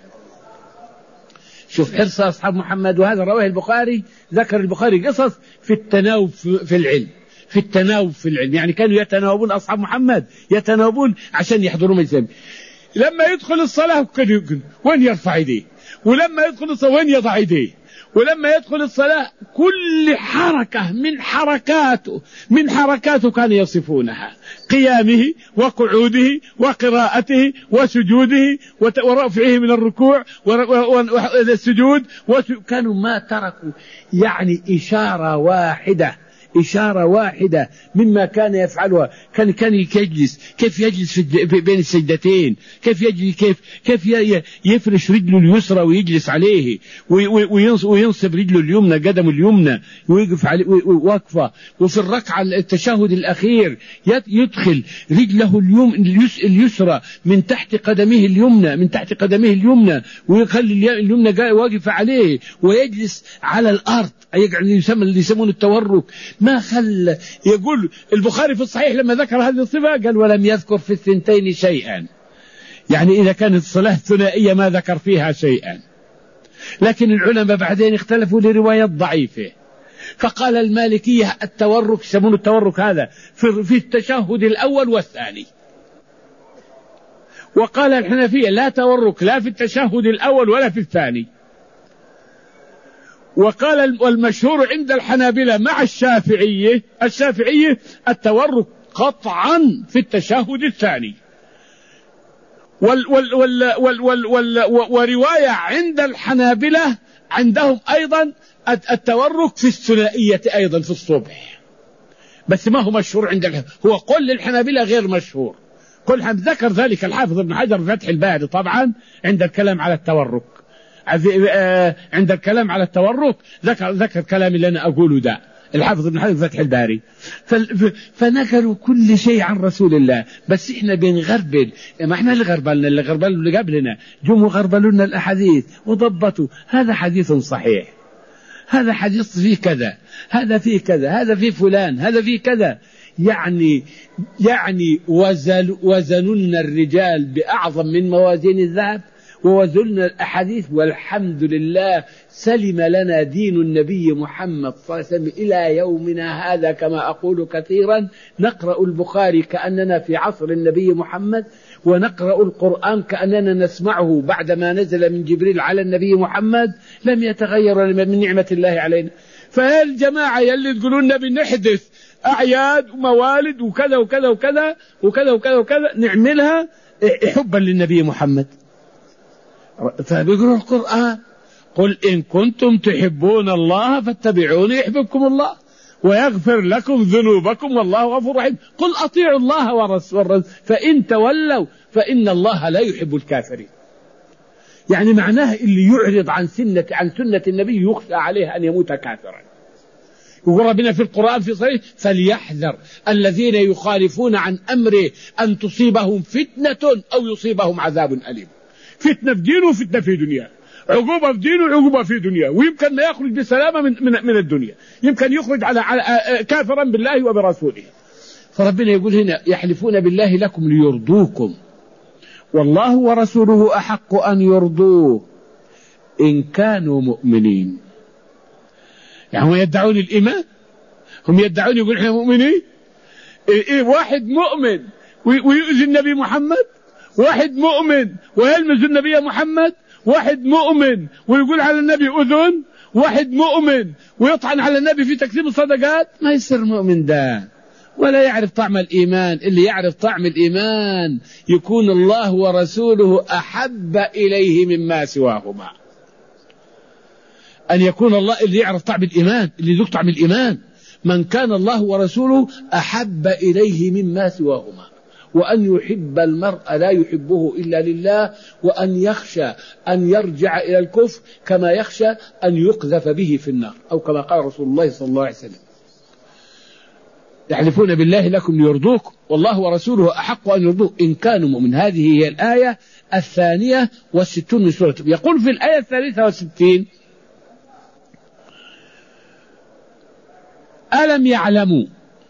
شوف حرص أصحاب محمد. وهذا رواه البخاري، ذكر البخاري قصص في التناوب في العلم، في التناوب في العلم، يعني كانوا يتناوبون أصحاب محمد، يتناوبون عشان يحضروا مجلس. لما يدخل الصلاة وين يرفع يديه، ولما يدخل الصلاة وين يضع يديه، ولما يدخل الصلاة كل حركة من حركاته من حركاته كانوا يصفونها: قيامه وقعوده وقراءته وسجوده ورفعه من الركوع والسجود، كانوا ما تركوا يعني إشارة واحدة إشارة واحدة مما كان يفعلها. كان كان يجلس كيف يجلس في بين السجدتين، كيف يجلس كيف كيف يفرش رجله اليسرى ويجلس عليه، وينصب رجله اليمنى قدم اليمنى ويقف عليه وقفة. وفي الركعة التشهد الأخير يدخل رجله اليسرى من تحت قدمه اليمنى من تحت قدمه اليمنى ويخلي اليمنى واقف عليه، ويجلس على الأرض، يقعد يسمى اللي يسمونه التورك. ما خل. يقول البخاري في الصحيح لما ذكر هذه الصفة قال: ولم يذكر في الثنتين شيئا، يعني إذا كانت الصلاة ثنائية ما ذكر فيها شيئا. لكن العلماء بعدين اختلفوا لروايات ضعيفة، فقال المالكية التورك، يسمونه التورك هذا في التشهد الأول والثاني، وقال الحنفية لا تورك لا في التشهد الأول ولا في الثاني. وقال والمشهور عند الحنابلة مع الشافعية الشافعية التورك قطعا في التشهد الثاني. وال وال وال وال وال وال ورواية عند الحنابلة عندهم أيضا التورك في الثنائية أيضا في الصبح، بس ما هو مشهور عند الحنابلة، هو قول للحنابلة غير مشهور. قل ذكر ذلك الحافظ ابن حجر في فتح الباري طبعا عند الكلام على التورك، عند الكلام على التورك ذكر ذكر كلام اللي أنا أقوله ده الحافظ ابن حجر في فتح الباري. فنقلوا كل شيء عن رسول الله، بس احنا بنغربل، ما احنا اللي غربلنا، اللي غربلوا اللي قبلنا جم غربلوا لنا الأحاديث وضبطوا. هذا حديث صحيح، هذا حديث فيه كذا، هذا فيه كذا، هذا فيه فلان، هذا فيه كذا. يعني يعني وزن وزننا الرجال بأعظم من موازين الذهب، ووزننا الأحاديث، والحمد لله سلم لنا دين النبي محمد صلى الله عليه وسلم إلى يومنا هذا. كما أقول كثيرا نقرأ البخاري كأننا في عصر النبي محمد، ونقرأ القرآن كأننا نسمعه بعدما نزل من جبريل على النبي محمد، لم يتغير من نعمة الله علينا. فهي الجماعة يلي تقولون بنحدث أعياد وموالد وكذا وكذا وكذا وكذا وكذا وكذا نعملها حبا للنبي محمد. فبيقرأ القرآن: قل إن كنتم تحبون الله فاتبعوني يحببكم الله ويغفر لكم ذنوبكم والله غفور رحيم. قل أطيعوا الله ورسوله فإن تولوا فإن الله لا يحب الكافرين. يعني معناه اللي يعرض عن سنة عن سنة النبي يخشى عليه أن يموت كافرا. يقول ربنا في القرآن في صحيح: فليحذر الذين يخالفون عن أمره أن تصيبهم فتنة أو يصيبهم عذاب أليم. فتنة في دينه وفتنة في دنيا، عقوبة في دينه وعقوبة في دنيا، ويمكن ما يخرج بسلامة من, من, من الدنيا، يمكن يخرج على, على كافرا بالله وبرسوله. فربنا يقول هنا: يحلفون بالله لكم ليرضوكم والله ورسوله أحق أن يرضوه إن كانوا مؤمنين. يعني هم يدعون الإيمان، هم يدعون يقول إحنا مؤمنين. إيه واحد مؤمن ويؤذي النبي محمد، واحد مؤمن ويلمز النبي محمد، واحد مؤمن ويقول على النبي أذن، واحد مؤمن ويطعن على النبي في تكذيب الصدقات. ما يصير مؤمن ده ولا يعرف طعم الإيمان. اللي يعرف طعم الإيمان يكون الله ورسوله أحب إليه مما سواهما. أن يكون الله اللي يعرف طعم الإيمان، اللي يذوق طعم الإيمان، من كان الله ورسوله أحب إليه مما سواهما، وأن يحب المرء لا يحبه إلا لله، وأن يخشى أن يرجع إلى الكفر كما يخشى أن يقذف به في النار، أو كما قال رسول الله صلى الله عليه وسلم: يحلفون بالله لكم ليرضوكم والله ورسوله أحق أن يرضوه إن كانوا مؤمنين. هذه هي الآية الثانية والستون من سورة. يقول في الآية الثالثة والستين: ألم يعلموا.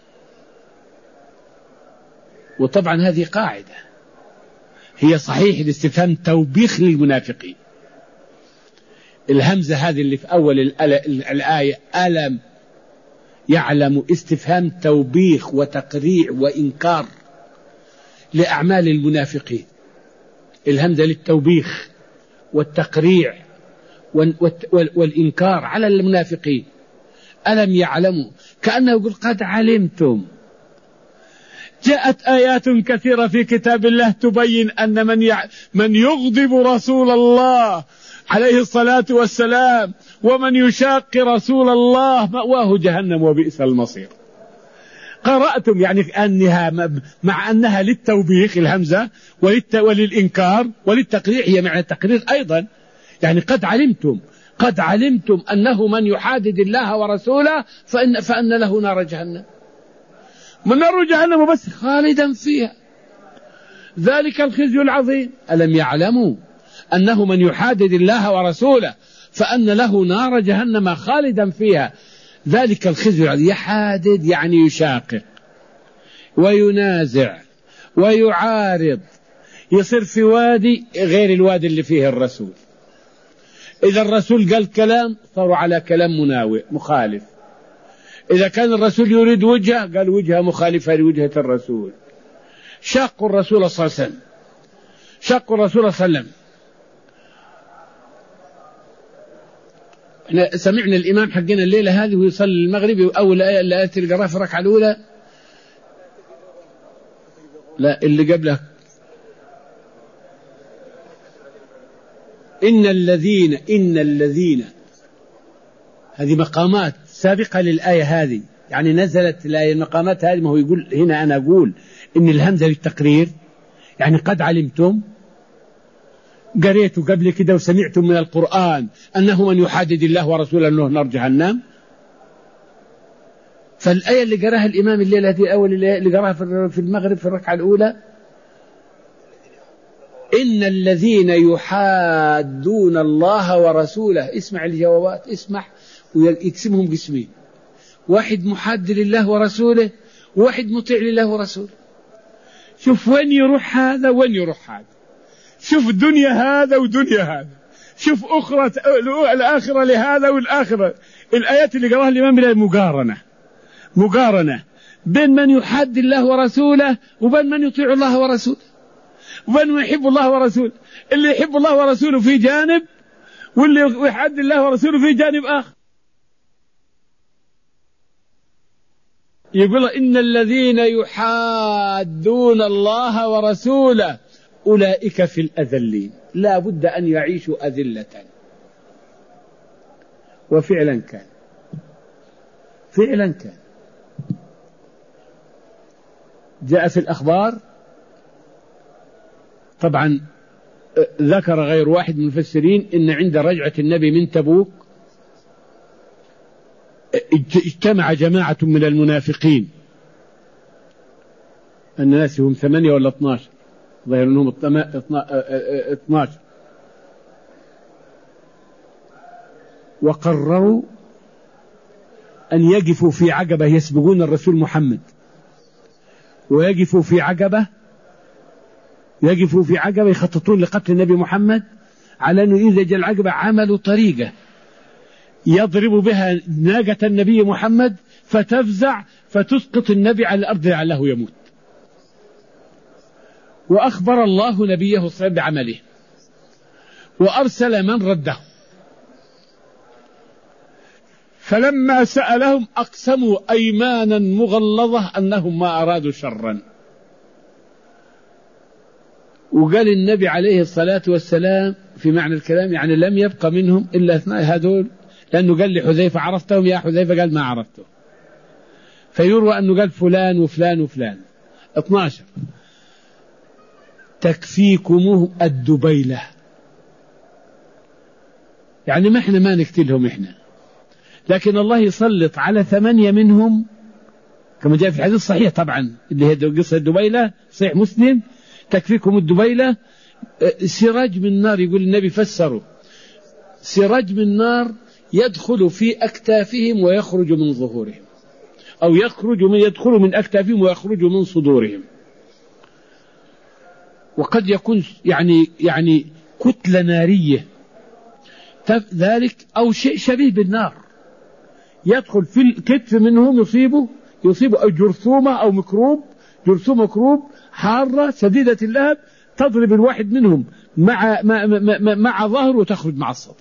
وطبعا هذه قاعدة، هي صحيح الاستفهام توبيخ للمنافقين. الهمزة هذه اللي في أول الآية ألم يعلم استفهام توبيخ وتقريع وإنكار لأعمال المنافقين. الهمزة للتوبيخ والتقريع والإنكار على المنافقين. ألم يعلموا، كأنه يقول قد علمتم. جاءت آيات كثيرة في كتاب الله تبين أن من يع... من يغضب رسول الله عليه الصلاة والسلام ومن يشاق رسول الله مأواه جهنم وبئس المصير. قرأتم يعني أنها مع أنها للتوبيخ الهمزة وللت... وللإنكار وللتقريع، هي معنى التقرير أيضا. يعني قد علمتم، قد علمتم أنه من يحادد الله ورسوله فإن, فأن له نار جهنم، من نار جهنم بس خالدا فيها، ذلك الخزي العظيم. ألم يعلموا أنه من يحادد الله ورسوله فأن له نار جهنم خالدا فيها، ذلك الخزي العظيم. يحادد يعني يشاقق وينازع ويعارض، يصير في وادي غير الوادي اللي فيه الرسول. إذا الرسول قال كلام صاروا على كلام مناوئ مخالف، إذا كان الرسول يريد وجهة قال وجهة مخالفة لوجهة الرسول. شاقوا الرسول صلى الله عليه وسلم، شاقوا الرسول صلى الله عليه وسلم. احنا سمعنا الإمام حقنا الليلة هذه ويصلي المغرب، أول آية اللي آية القراءة في الركعة الأولى، لا اللي قبله، إن الذين إن الذين هذه مقامات سابقة للآية هذه، يعني نزلت الآية المقامات هذه. ما هو يقول هنا أنا أقول إن الهمزة للتقرير، يعني قد علمتم، قريتوا قبل كده وسمعتم من القرآن أنه من يحادد الله ورسوله له نار جهنم. فالآية اللي قراها الإمام الليلة هذه أول اللي قراها في المغرب في الركعة الأولى: إن الذين يحادون الله ورسوله. اسمع الجوابات، اسمع، ويقسمهم قسمين: واحد محاد لله ورسوله، وواحد مطيع لله ورسوله. شوف وين يروح هذا وين يروح هذا، شوف دنيا هذا ودنيا هذا، شوف أخرى الآخرة لهذا والآخرة. الآيات اللي قراها الإمام بلا مقارنة، مقارنة بين من يحاد الله ورسوله وبين من يطيع الله ورسوله وبين من يحب الله ورسوله. اللي يحب الله ورسوله في جانب، واللي يحاد الله ورسوله في جانب آخر. يقول إن الذين يحادون الله ورسوله أولئك في الأذلين. لا بد أن يعيشوا أذلة، وفعلا كان، فعلا كان. جاء في الأخبار، طبعا ذكر غير واحد من المفسرين إن عند رجعة النبي من تبوك اجتمع جماعة من المنافقين، الناس هم ثمانية ولا اثناشر، ظاهر أنهم اثناشر، وقرروا أن يقفوا في عقبة يسبقون الرسول محمد، ويقفوا في عقبة يقفوا في عقبة يخططون لقتل النبي محمد، على أنه إذا جاء العقبة عملوا طريقة يضرب بها ناقة النبي محمد فتفزع فتسقط النبي على الأرض لعله يموت. وأخبر الله نبيه صلى الله عليه وسلم بعمله وأرسل من رده، فلما سألهم أقسموا أيمانا مغلظة أنهم ما أرادوا شرا. وقال النبي عليه الصلاة والسلام في معنى الكلام يعني لم يبقى منهم إلا اثنين هذول، لأنه قال لحذيفة عرفتهم يا حذيفة؟ قال ما عرفته. فيروى أنه قال فلان وفلان وفلان اثناشر. تكفيكم الدبيلة، يعني ما احنا ما نقتلهم احنا، لكن الله يسلط على ثمانية منهم كما جاء في الحديث الصحيح طبعا اللي هي قصة الدبيلة صحيح مسلم. تكفيكم الدبيلة سراج من نار، يقول النبي فسروا سراج من نار يدخل في أكتافهم ويخرج من ظهورهم، أو يخرج من يدخل من أكتافهم ويخرج من صدورهم. وقد يكون يعني يعني كتلة نارية ذلك أو شيء شبيه بالنار يدخل في الكتف منهم يصيبه يصيبه أو جرثومة أو مكروب، جرثومة مكروب حارة شديدة اللهب تضرب الواحد منهم مع مع, مع, مع ظهره وتخرج مع الصدر.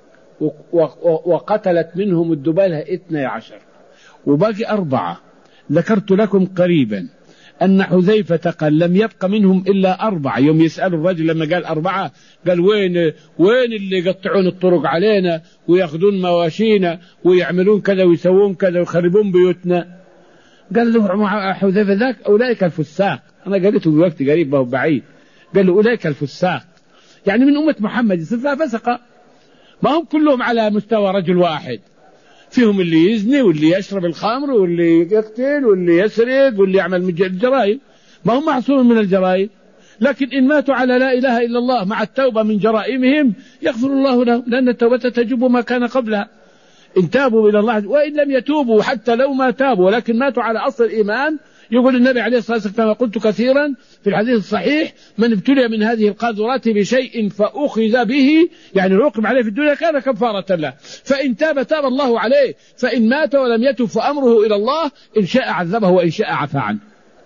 وقتلت منهم الدبالة اثني عشر وباقي أربعة. ذكرت لكم قريبا أن حذيفة قال لم يبق منهم إلا أربعة. يوم يسأل الرجل لما قال أربعة قال وين وين اللي يقطعون الطرق علينا ويأخذون مواشينا ويعملون كذا ويسوون كذا ويخربون بيوتنا؟ قال له حذيفة ذاك أولئك الفساق. أنا قلته بوقت قريب وهو بعيد. قال له أولئك الفساق، يعني من أمة محمد يصير فيها فسقة، ما هم كلهم على مستوى رجل واحد، فيهم اللي يزني واللي يشرب الخمر واللي يقتل واللي يسرق واللي يعمل الجرائم، ما هم معصومين من الجرائم، لكن إن ماتوا على لا إله إلا الله مع التوبة من جرائمهم يغفر الله لهم، لأن التوبة تجب ما كان قبلها إن تابوا إلى الله. وإن لم يتوبوا حتى لو ما تابوا ولكن ماتوا على أصل الإيمان، يقول النبي عليه الصلاة والسلام كما قلت كثيرا في الحديث الصحيح من ابتلي من هذه القاذورات بشيء فأخذ به يعني عوقب عليه في الدنيا كان كفارة له، فإن تاب تاب الله عليه، فإن مات ولم يتب فأمره إلى الله، إن شاء عذبه وإن شاء عفى عنه،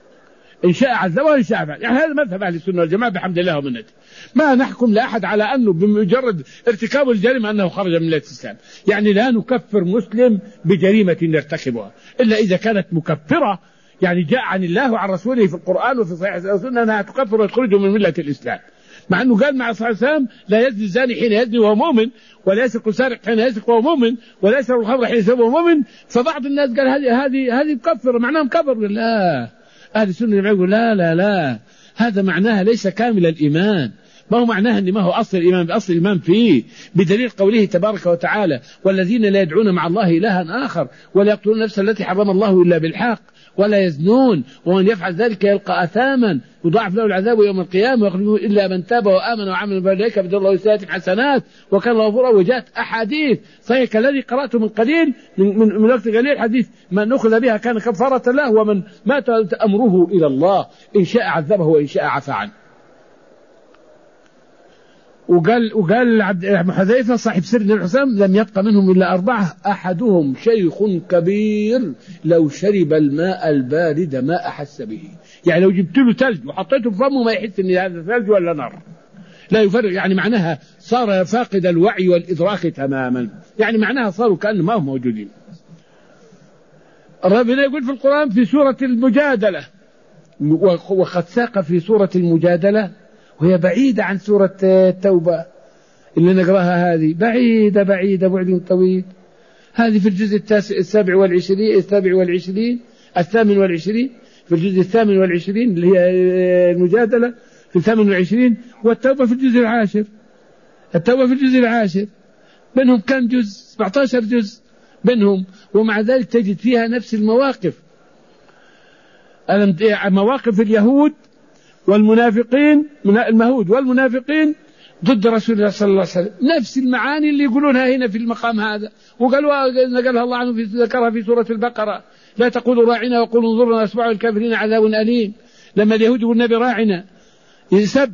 إن شاء عذبه وإن شاء عفى عنه. يعني هذا مذهب أهل السنة والجماعة بحمد الله ومنته. ما نحكم لأحد على أنه بمجرد ارتكاب الجريمة أنه خرج من ملة الإسلام، يعني لا نكفر مسلم بجريمة يرتكبها إلا إذا كانت مكفرة، يعني جاء عن الله وعن رسوله في القرآن وفي صحيح السنة أنها تكفر وتخرجه من ملة الإسلام، مع أنه قال مع صلى الله عليه وسلم لا يزني الزاني حين يزني وهو مؤمن، ولا يسرق السارق حين يسرق وهو مؤمن، ولا يشرب الخمر حين يشرب وهو مؤمن. فبعض الناس قال هذه هذه هذه مكفر معناها مكفر. لا، أهل السنة يقول لا لا لا، هذا معناها ليس كامل الإيمان، ما هو معناها أن ما هو أصل الإيمان بأصل الإيمان فيه، بدليل قوله تبارك وتعالى والذين لا يدعون مع الله إلها آخر ولا يقتلون نفسا التي حرم الله إلا بالحق ولا يزنون ومن يفعل ذلك يلقى أثاما يضاعف له العذاب يوم القيامة ويخرجه إلا من تاب وآمن وعمل فأولئك بدل الله سيئاتهم حسنات وكان الله غفورا. وجاءت أحاديث صحيح كالذي قرأته من قليل من, من, من وقت قليل، حديث من أخذ بها كان كفارة له ومن مات أمره إلى الله، إن شاء عذبه وإن شاء عفى عنه. وقال وقال عبد حذيفة صاحب سر النبي صلى الله عليه وسلم لم يبق منهم إلا أربعة، أحدهم شيخ كبير لو شرب الماء البارد ما أحس به، يعني لو جبت له ثلج وحطيته في فمه ما يحس إن هذا ثلج ولا نار، لا يفرق، يعني معناها صار فاقد الوعي والإدراك تماما، يعني معناها صاروا كأنهم ما هم موجودين. ربنا يقول في القرآن في سورة المجادلة، وقد ساق في سورة المجادلة وهي بعيدة عن سورة التوبة اللي نقراها، هذه بعيدة بعيدة بعد طويل، هذه في الجزء التاسع السابع والعشرين السابع والعشرين الثامن والعشرين في الجزء الثامن والعشرين اللي هي المجادلة في الثامن والعشرين، والتوبة في الجزء العاشر، التوبة في الجزء العاشر، بينهم كم جزء؟ سبعة عشر جزء بينهم، ومع ذلك تجد فيها نفس المواقف، مواقف اليهود والمنافقين من المهود والمنافقين ضد رسول الله صلى الله عليه وسلم، نفس المعاني اللي يقولونها هنا في المقام هذا، وقالوا نقلها الله عنه في ذكرها في سورة البقرة، لا تقولوا راعنا وقولوا انظرنا واسمعوا الكافرين عذاب أليم. لما اليهود يقول النبي راعنا يسب،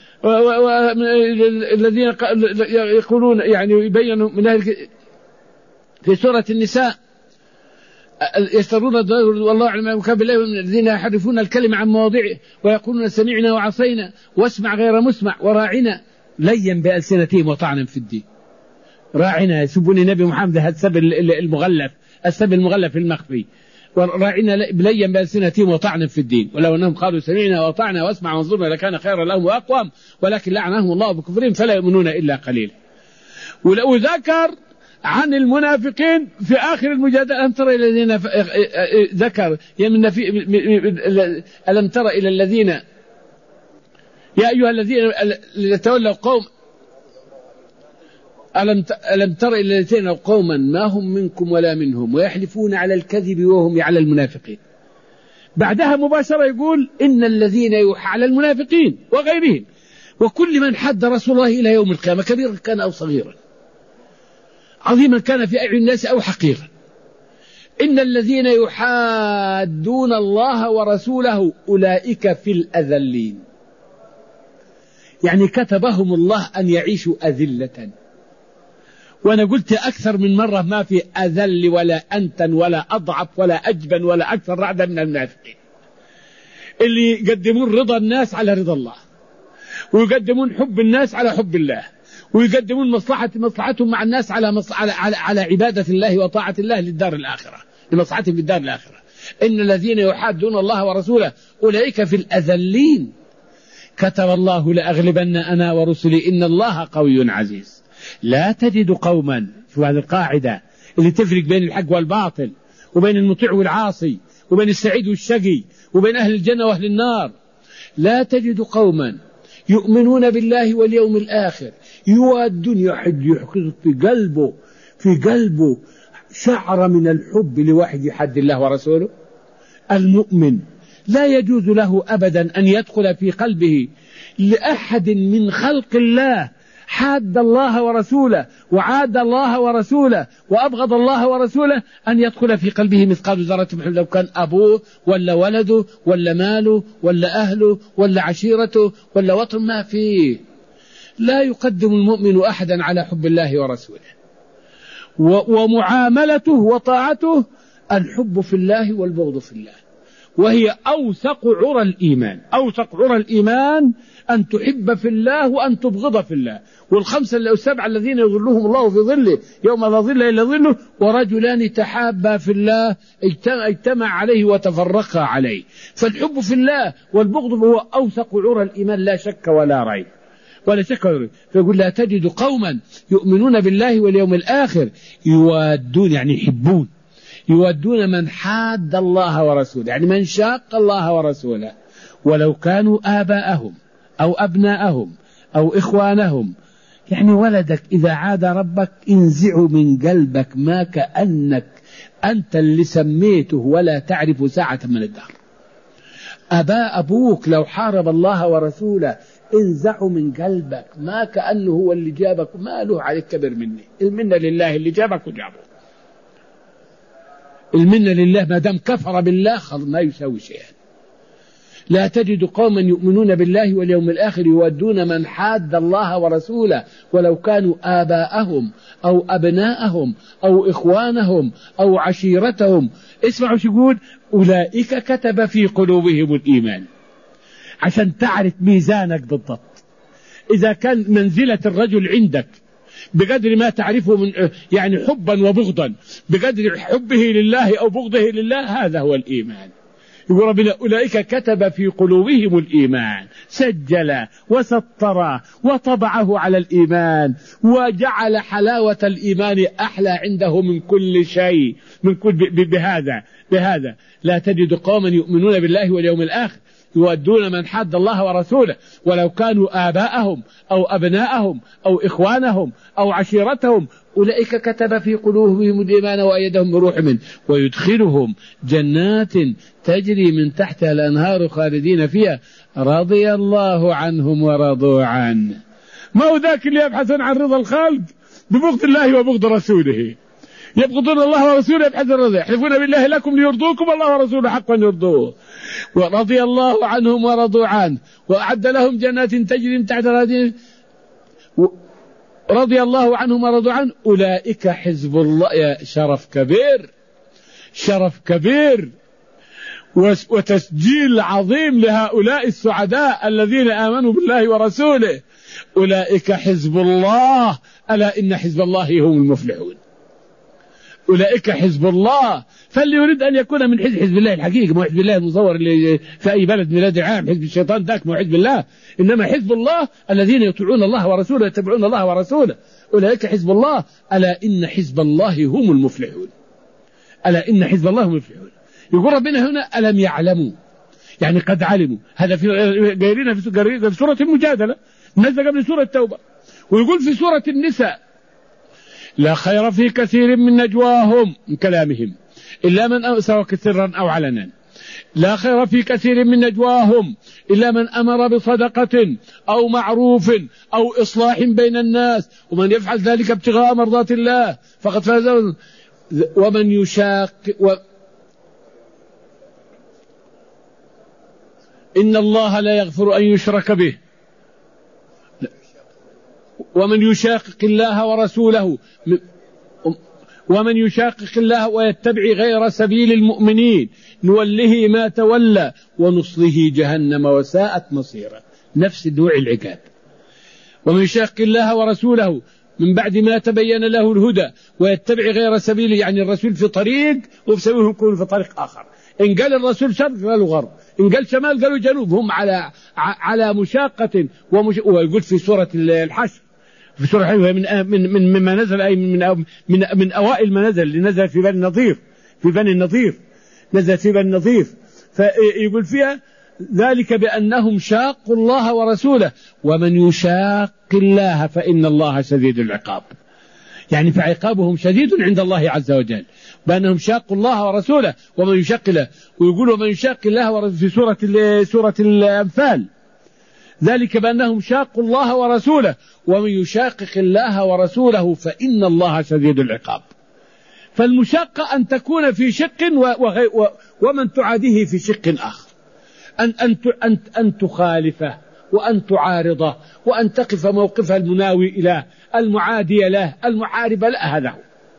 الذين يقولون يعني يبينوا من أهل في سورة النساء يشترون والله أعلم بالله من الذين يحرفون الكلمة عن مواضعه ويقولون سمعنا وعصينا واسمع غير مسمع وراعنا ليا بألسنتهم وطعنا في الدين. راعنا يسبون النبي محمد هذا السب المغلف، السب المغلف المخفي. وراعنا ليا بألسنتهم وطعنا في الدين، ولو أنهم قالوا سمعنا وطعنا واسمع وانظرنا لكان خيرا لهم وأقوم، ولكن لعنهم الله بكفرهم فلا يؤمنون إلا قليلا. ولو ذكر عن المنافقين في آخر المجادلة ألم تر إلى الذين ذكر يمن في ألم تر إلى الذين يا أيها الذين تولوا قوم ألم ألم تر إلى الذين قوما ما هم منكم ولا منهم ويحلفون على الكذب وهم على المنافقين. بعدها مباشرة يقول إن الذين يوحى على المنافقين وغيرهم وكل من حد رسول الله إلى يوم القيامة كبيرا كان أو صغيرا، عظيما كان في أعين الناس أو حقيرا. إن الذين يحادون الله ورسوله أولئك في الأذلين، يعني كتبهم الله أن يعيشوا أذلة. وأنا قلت أكثر من مرة ما في أذل ولا أنتن ولا أضعف ولا أجبن ولا أكثر رعدا من المنافقين اللي يقدمون رضا الناس على رضا الله، ويقدمون حب الناس على حب الله، ويقدمون مصلحة مصلحتهم مع الناس على, مص... على, على, على عبادة الله وطاعة الله للدار الآخرة، لمصلحتهم في الدار الآخرة. إن الذين يحادون الله ورسوله أولئك في الأذلين، كتب الله لأغلبن أنا ورسلي إن الله قوي عزيز. لا تجد قوما، شو هذه القاعدة اللي تفرق بين الحق والباطل، وبين المطيع والعاصي، وبين السعيد والشقي، وبين أهل الجنة وأهل النار. لا تجد قوما يؤمنون بالله واليوم الآخر يوادون، يحد يحقق في قلبه في قلبه شعر من الحب لواحد يحد الله ورسوله. المؤمن لا يجوز له أبدا أن يدخل في قلبه لأحد من خلق الله حاد الله ورسوله وعاد الله ورسوله وأبغض الله ورسوله أن يدخل في قلبه مثقال ذرة من حب، لو كان أبوه ولا ولده ولا ماله ولا أهله ولا عشيرته ولا وطن، ما فيه. لا يقدم المؤمن أحدا على حب الله ورسوله. ومعاملته وطاعته الحب في الله والبغض في الله، وهي أوثق عرى الإيمان. أوثق عرى الإيمان أن تحب في الله وأن تبغض في الله. والخمسة السبعة الذين يظلهم الله في ظله يوم لا ظل إلا ظله، ورجلان تحابا في الله اجتمع عليه وتفرقا عليه. فالحب في الله والبغض هو أوثق عرى الإيمان، لا شك ولا ريب ولا شك ولا ريب. فيقول لا تجد قوما يؤمنون بالله واليوم الآخر يوادون، يعني يحبون، يودون من حاد الله ورسوله، يعني من شاق الله ورسوله، ولو كانوا آباءهم أو أبناءهم أو إخوانهم. يعني ولدك إذا عاد ربك انزعه من قلبك ما كأنك أنت اللي سميته ولا تعرف ساعة من الدهر. أباء أبوك لو حارب الله ورسوله انزعه من قلبك ما كأنه هو اللي جابك، ما له عليك كبر مني. المنة لله اللي جابك وجابه، المنة لله ما دام كفر بالله ما يسوي شيئا. لا تجد قوما يؤمنون بالله واليوم الآخر يودون من حاد الله ورسوله ولو كانوا آباءهم أو أبناءهم أو إخوانهم أو عشيرتهم. اسمعوا شو يقول: أولئك كتب في قلوبهم الإيمان، عشان تعرف ميزانك بالضبط. إذا كان منزلة الرجل عندك بقدر ما تعرفه من يعني حبا وبغضا، بقدر حبه لله أو بغضه لله، هذا هو الإيمان. يقول ربنا: أولئك كتب في قلوبهم الإيمان، سجل وسطر وطبعه على الإيمان، وجعل حلاوة الإيمان أحلى عنده من كل شيء، من كل بهذا بهذا لا تجد قوما يؤمنون بالله واليوم الآخر يودون من حاد الله ورسوله ولو كانوا آباءهم أو أبناءهم أو إخوانهم أو عشيرتهم، أولئك كتب في قلوبهم الإيمان وأيدهم بروح منه ويدخلهم جنات تجري من تحتها الأنهار خالدين فيها رضي الله عنهم ورضوا عنه. ما هو ذاك اللي يبحثون عن رضا الخالق ببغض الله وبغض رسوله، يبغضون الله ورسوله يبحثون الرضا، يحلفون بالله لكم ليرضوكم الله ورسوله حقا يرضوه. ورضي الله عنهم ورضوا عنه وأعد لهم جنات تجري من تحت الأنهار رضي الله عنهم ورضوا عنه. أولئك حزب الله. يا شرف كبير شرف كبير وتسجيل عظيم لهؤلاء السعداء الذين آمنوا بالله ورسوله. أولئك حزب الله، ألا إن حزب الله هم المفلحون. أولئك حزب الله، فاللي يريد أن يكون من حزب حزب الله الحقيقي، مو حزب الله المصور اللي في أي بلد ميلاد عام، حزب الشيطان ذاك مو حزب الله، إنما حزب الله الذين يطيعون الله ورسوله يتبعون الله ورسوله. أولئك حزب الله، ألا إن حزب الله هم المفلحون. ألا إن حزب الله هم المفلحون. يقول ربنا هنا ألم يعلموا، يعني قد علموا. هذا في غيرنا في سورة المجادلة، نزل قبل سورة التوبة. ويقول في سورة النساء لا خير في كثير من نجواهم، من كلامهم، إلا من سواء سرا أو علنا. لا خير في كثير من نجواهم إلا من أمر بصدقة أو معروف أو إصلاح بين الناس، ومن يفعل ذلك ابتغاء مرضات الله فقد فاز. ومن يشاق و... إن الله لا يغفر أن يشرك به، ومن يشاقق الله ورسوله ومن يشاقق الله ويتبع غير سبيل المؤمنين نوله ما تولى ونصله جهنم وساءت مصيرا. نفس نوع العقاب. ومن يشاقق الله ورسوله من بعد ما تبين له الهدى ويتبع غير سبيله، يعني الرسول في طريق وبسبيلهم يكون في طريق آخر. إن قال الرسول شرق قالوا غرب، إن قال شمال قالوا جنوب. هم على على مشاقة ومش... ويقول في سورة الحشر، في سورة حلوة من من من مما نزل أي من من من أوائل ما نزل، اللي نزل في بني النضير، في بني النضير نزل في بني النضير. فيقول فيها ذلك بأنهم شاقوا الله ورسوله، ومن يشاق الله فإن الله شديد العقاب. يعني فعقابهم شديد عند الله عز وجل، بأنهم شاقوا الله ورسوله ومن يشاق الله. ويقول ومن يشاق الله ورسوله في سورة سورة الأنفال ذلك بأنهم شاقوا الله ورسوله ومن يشاقق الله ورسوله فإن الله شديد العقاب. فالمشاقة أن تكون في شق ومن تعاديه في شق آخر، أن, أن, أن, أن تخالفه وأن تعارضه وأن تقف موقف المناوي إلى المعادي له المعارب له. هذا هو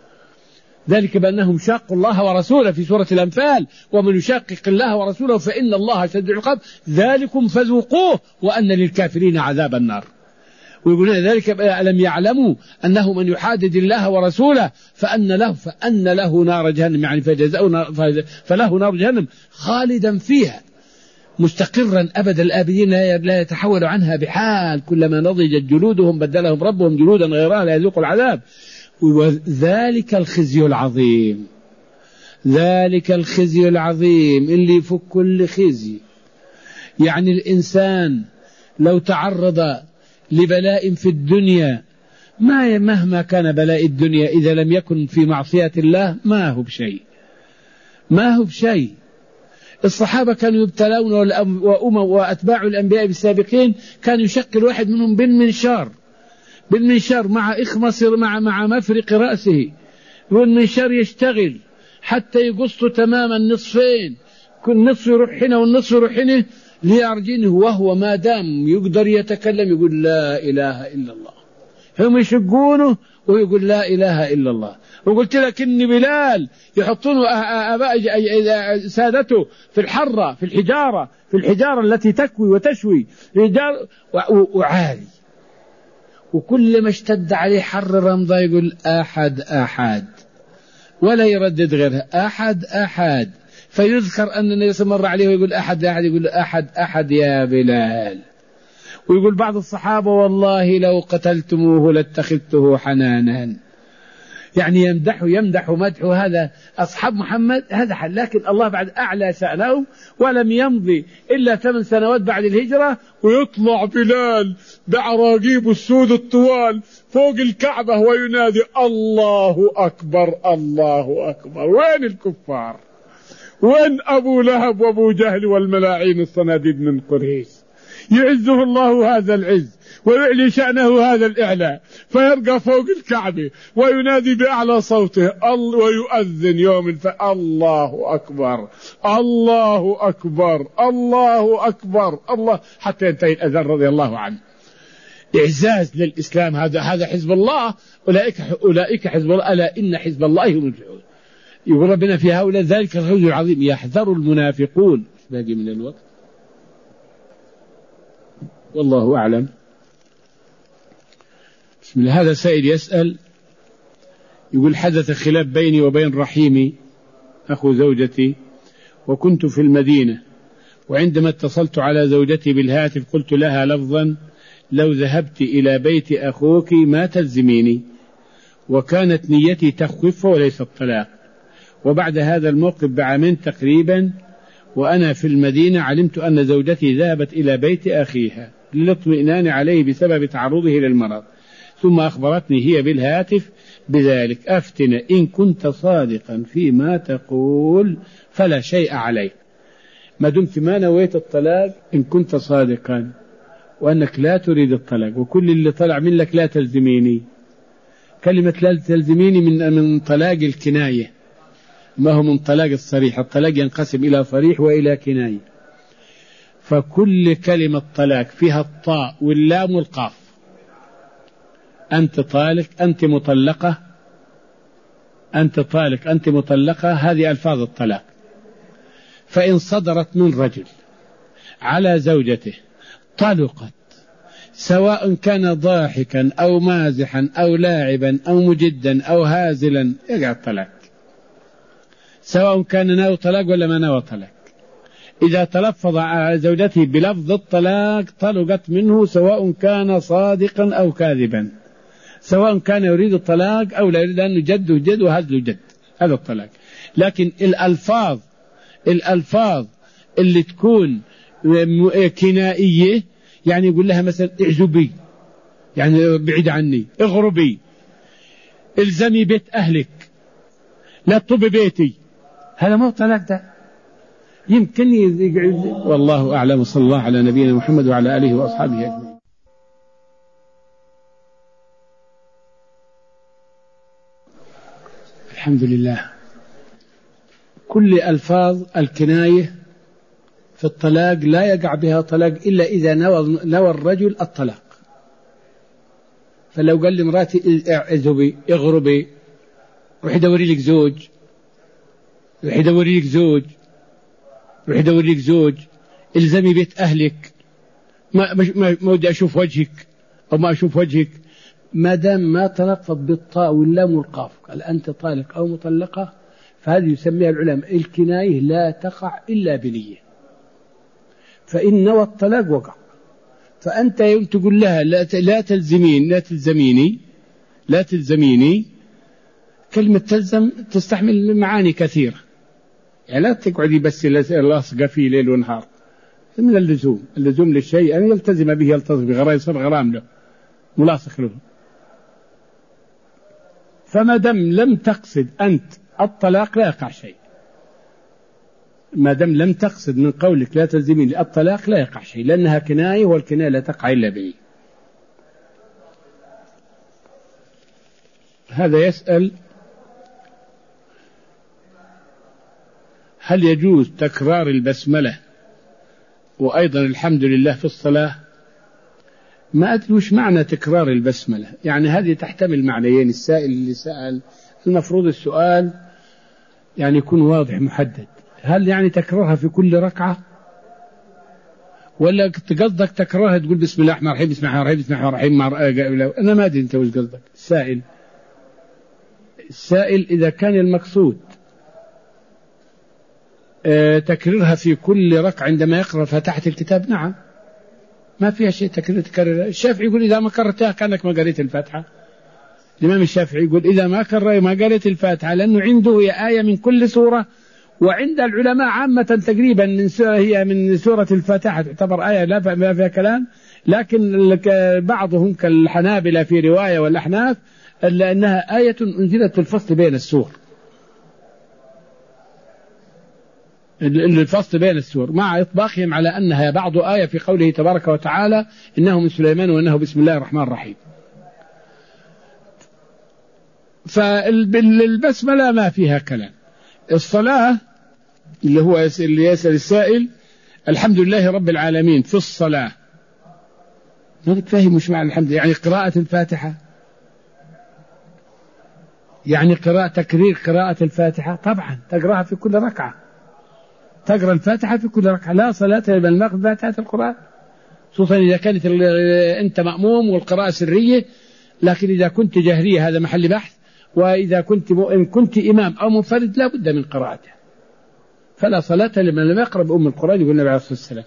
ذلك بأنهم شاقوا الله ورسوله في سورة الأنفال ومن يشاقق الله ورسوله فإن الله شديد العقاب ذلكم فذوقوه وأن للكافرين عذاب النار. ويقولون ذلك ألم يعلموا أنه من يحادد الله ورسوله فأن له فأن له نار جهنم، يعني فجزاؤه فله نار جهنم خالدا فيها مستقرا أبد الآبدين لا يتحول عنها بحال. كلما نضجت جلودهم بدلهم ربهم جلودا غيرها لا يذوقوا العذاب. وذلك الخزي العظيم، ذلك الخزي العظيم اللي يفك كل خزي. يعني الإنسان لو تعرض لبلاء في الدنيا، ما مهما كان بلاء الدنيا إذا لم يكن في معصية الله ما هو بشيء، ما هو بشيء. الصحابة كانوا يبتلون وأمم وأتباع الأنبياء بالسابقين كان يشكل واحد منهم بالمنشار، بالمنشار مع إخمص مع مع مفرق رأسه، والمنشار يشتغل حتى يقص تماما نصفين، كل نصف يروح هنا والنصف يروح هنا ليعرجنه، وهو ما دام يقدر يتكلم يقول لا إله إلا الله. هم يشقونه ويقول لا إله إلا الله. وقلت لك إن بلال يحطون آباء سادته في الحرة في الحجارة في الحجارة التي تكوي وتشوي وعالي، وكل ما اشتد عليه حر رمضان يقول أحد أحد ولا يردد غيرها أحد أحد. فيذكر أن النبي صلى الله عليه وسلم مر عليه ويقول أحد أحد، يقول أحد أحد يا بلال. ويقول بعض الصحابة والله لو قتلتموه لاتخذته حنانا، يعني يمدح يمدح مدح هذا أصحاب محمد هذا حل. لكن الله بعد أعلى شأنه ولم يمضي إلا ثمان سنوات بعد الهجرة ويطلع بلال بعراقيب السود الطوال فوق الكعبة وينادي الله أكبر الله أكبر. وين الكفار؟ وين أبو لهب وأبو جهل والملاعين الصناديد من قريش؟ يعزه الله هذا العز ويعلي شأنه هذا الإعلاء، فيرقى فوق الكعبة وينادي بأعلى صوته ويؤذن يوم الله أكبر الله أكبر الله أكبر الله حتى ينتهي الأذان رضي الله عنه. إعزاز للإسلام. هذا هذا حزب الله. أولئك أولئك حزب الله، ألا إن حزب الله هم المفلحون. يقول ربنا في هؤلاء ذلك الخزي العظيم يحذر المنافقون. باقي من الوقت والله أعلم. بسم الله. هذا سائل يسأل يقول حدث خلاف بيني وبين رحيمي أخو زوجتي وكنت في المدينة، وعندما اتصلت على زوجتي بالهاتف قلت لها لفظا لو ذهبت إلى بيت أخوك ما تلزميني، وكانت نيتي تخويف وليس الطلاق. وبعد هذا الموقف بعامين تقريبا وأنا في المدينة علمت أن زوجتي ذهبت إلى بيت أخيها للاطمئنان عليه بسبب تعرضه للمرض، ثم أخبرتني هي بالهاتف بذلك. أفتن إن كنت صادقا فيما تقول فلا شيء عليك، ما دمت ما نويت الطلاق إن كنت صادقا وأنك لا تريد الطلاق، وكل اللي طلع منك لا تلزميني. كلمة لا تلزميني من من طلاق الكناية، ما هو من طلاق الصريح. الطلاق ينقسم إلى صريح وإلى كناية، فكل كلمة طلاق فيها الطاء واللام والقاف. أنت طالق، أنت مطلقة، أنت طالق، أنت مطلقة، هذه ألفاظ الطلاق. فإن صدرت من رجل على زوجته طلقت، سواء كان ضاحكا أو مازحا أو لاعبا أو مجدا أو هازلا، يقع الطلاق، سواء كان ناوي طلاق ولا ما ناوي طلاق. إذا تلفظ على زوجته بلفظ الطلاق طلقت منه، سواء كان صادقا أو كاذبا، سواء كان يريد الطلاق أو لا يريد، أنه جد جد وهزل جد، هذا الطلاق. لكن الألفاظ الألفاظ اللي تكون كنائية، يعني يقول لها مثلا اعزبي، يعني بعيد عني، اغربي، الزمي بيت أهلك، لا تطبي بيتي، هذا ما هو طلاق، ده يمكن يقعد. والله أعلم. صلى الله على نبينا محمد وعلى آله وأصحابه أجمعين. الحمد لله. كل ألفاظ الكناية في الطلاق لا يقع بها طلاق إلا إذا نوى, نوى الرجل الطلاق. فلو قال لامرأتي اعزبي، اغربي، روحي دوري لك زوج، روحي دوري لك زوج، روحي دوري لك زوج، الزمي بيت أهلك، ما ما ما ودي أشوف وجهك أو ما أشوف وجهك، ما دام ما تلفظ بالطاء واللام والقاف قال أنت طالق أو مطلقة، فهذه يسميها العلماء الكناية لا تقع إلا بنية. فإن نوى الطلاق وقع. فأنت يوم تقول لها لا لا تلزمين لا تلزميني لا تلزميني، كلمة تلزم تستحمل معاني كثيرة، يعني لا تقعدي بس لاصقة فيه ليل ونهار. من اللزوم، اللزوم للشيء أن يلتزم به، يلتزم بغرام، يصير غرام له، ملاصق له. فما دام لم تقصد أنت الطلاق لا يقع شيء، ما دام لم تقصد من قولك لا تلزمين الطلاق لا يقع شيء، لأنها كناية، والكناية لا تقع إلا به. هذا يسأل هل يجوز تكرار البسملة وأيضا الحمد لله في الصلاة؟ ما أدري وش معنى تكرار البسملة، يعني هذه تحتمل معنيين. السائل اللي سأل المفروض السؤال يعني يكون واضح محدد، هل يعني تكررها في كل ركعة، ولا قصدك تكررها تقول بسم الله الرحمن الرحيم بسم الله الرحمن الرحيم بسم الله الرحمن الرحيم؟ أنا ما أدري أنت وش قصدك. السائل السائل إذا كان المقصود تكررها في كل ركعة عندما يقرأ فاتحة الكتاب، نعم ما فيها شيء تكرر تكرر. الشافعي يقول إذا ما كررتها كأنك ما قريت الفاتحة. الإمام الشافعي يقول إذا ما كرر ما قريت الفاتحة، لأنه عنده هي آية من كل سورة، وعند العلماء عامة تقريبا من سورة هي من سورة الفاتحة تعتبر آية لا فيها كلام، لكن بعضهم كالحنابلة في رواية والأحناف إلا أنها آية أنزلت في الفصل بين السور، الفصل بين السور، مع إطباقهم على أنها بعض آية في قوله تبارك وتعالى إنه من سليمان وإنه بسم الله الرحمن الرحيم. فالبسملة ما فيها كلام. الصلاة اللي هو اللي يسأل السائل الحمد لله رب العالمين في الصلاة، ما تفهم مش معنى الحمد، يعني قراءة الفاتحة. يعني قراءة تكرير قراءة الفاتحة طبعا تقرأها في كل ركعة، تقرأ الفاتحة في كل ركعة، لا صلاة إلا بالمغرب فاتحة القرآن، خصوصا إذا كانت أنت مأموم والقراءة سرية. لكن إذا كنت جهرية هذا محل بحث، وإذا كنت إن كنت إمام أو منفرد لا بد من قراءته، فلا صلاة لمن لم يقرأ بأم القرآن يقول النبي عليه الصلاة والسلام.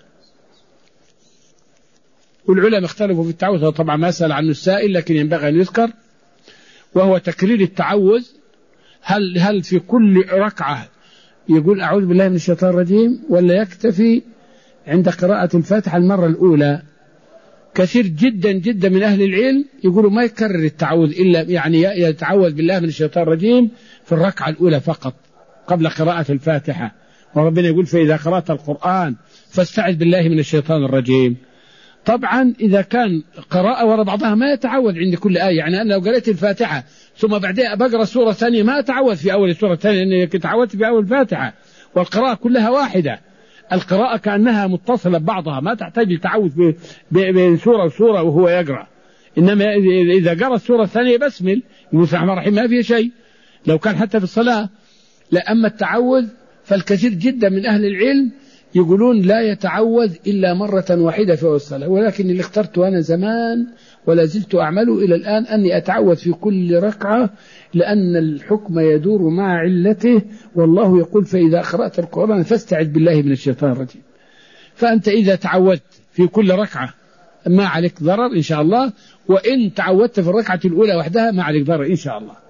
والعلماء اختلفوا في التعوذ، طبعا ما سأل عنه السائل لكن ينبغي أن يذكر، وهو تكرير التعوذ. هل هل في كل ركعة يقول أعوذ بالله من الشيطان الرجيم، ولا يكتفي عند قراءة الفاتحة المرة الأولى؟ كثير جدا جدا من أهل العلم يقولوا ما يكرر التعوذ إلا يعني يتعوذ بالله من الشيطان الرجيم في الركعة الأولى فقط قبل قراءة الفاتحة، وربنا يقول فإذا قرأت القرآن فاستعذ بالله من الشيطان الرجيم. طبعا إذا كان قراءة وراء بعضها ما يتعوذ عند كل آية، يعني أنا لو قرأت الفاتحة ثم بعدها بقرأ سورة ثانية ما أتعوذ في أول السورة الثانية لأني تعوذت في أول الفاتحة، والقراءة كلها واحدة، القراءة كأنها متصلة ببعضها ما تحتاج التعوذ بين سورة وسورة وهو يقرأ. إنما إذا قرأ السورة الثانية بسمل يقول بسم الله الرحمن الرحيم ما فيه شيء لو كان حتى في الصلاة. لا، أما التعوذ فالكثير جدا من أهل العلم يقولون لا يتعوذ إلا مرة واحدة في الصلاة، ولكن اللي اخترته أنا زمان ولا زلت أعمله إلى الآن أني أتعوذ في كل ركعة، لأن الحكم يدور مع علته، والله يقول فإذا قرأت القرآن فاستعذ بالله من الشيطان الرجيم. فأنت إذا تعودت في كل ركعة ما عليك ضرر إن شاء الله، وإن تعودت في الركعة الأولى وحدها ما عليك ضرر إن شاء الله.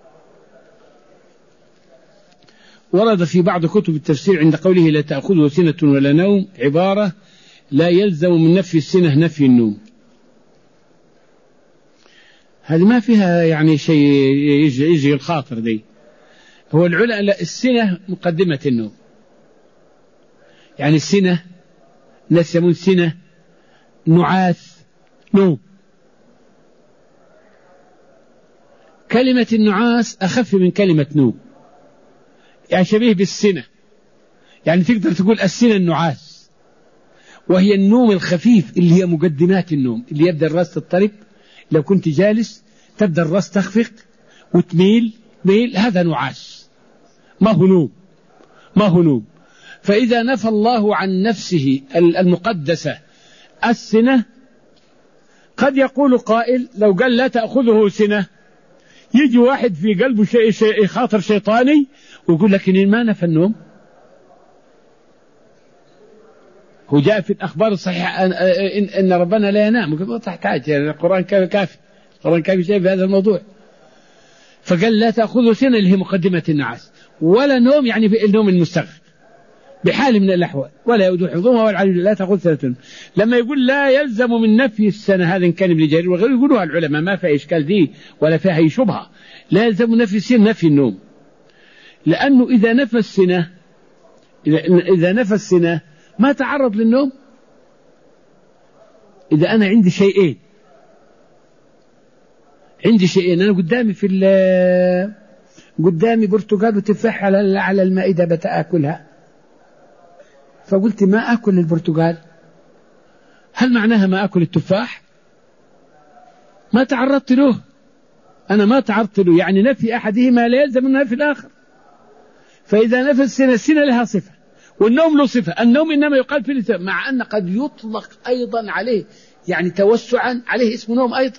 ورد في بعض كتب التفسير عند قوله لا تأخذه سنة ولا نوم عبارة لا يلزم من نفي السنة نفي النوم. هذه ما فيها يعني شيء يجي, يجي الخاطر دي. هو العلماء السنة مقدمة النوم، يعني السنة ناس يسمون سنة نعاس نوم. كلمة النعاس أخف من كلمة نوم، يعني شبيه بالسنة، يعني تقدر تقول السنة النعاس، وهي النوم الخفيف اللي هي مقدمات النوم، اللي يبدأ الرأس تضطرب، لو كنت جالس تبدأ الرأس تخفق وتميل ميل، هذا نعاس ما هو نوم، ما هو نوم. فإذا نفى الله عن نفسه المقدسة السنة، قد يقول قائل لو قال لا تأخذه سنة يجي واحد في قلبه شيء, شيء خاطر شيطاني ويقول لك إن ما نفى النوم. هو جاء في الأخبار الصحيحة أن, إن ربنا لا ينام، ما تحتاج يعني القرآن كافي، القرآن كافي شيء في هذا الموضوع. فقال لا تأخذه سنة اللي هي مقدمة النعاس، ولا نوم يعني النوم المستغرق بحال من الأحوال، ولا يؤذي حفظهما والعلي لا تأخذ سنة. لما يقول لا يلزم من نفي السنة، هذا إن كان ابن جرير وغيره يقولوها العلماء ما فيها إشكال دي ولا فيها أي شبهة، لا يلزم نفي السنة نفي النوم، لأنه إذا نفى السنة إذا نفى السنة ما تعرض للنوم. إذا أنا عندي شيئين عندي شيئين أنا قدامي في قدامي برتقال وتفاح على على المائدة بتأكلها، فقلت ما أكل البرتقال، هل معناها ما أكل التفاح؟ ما تعرضت له، أنا ما تعرضت له، يعني نفي أحدهما لا يلزم من نفي الآخر. فإذا نفى السنة، السنة لها صفة والنوم له صفة. النوم إنما يقال في الإنسان، مع أن قد يطلق أيضا عليه يعني توسعا عليه اسم نوم أيضا.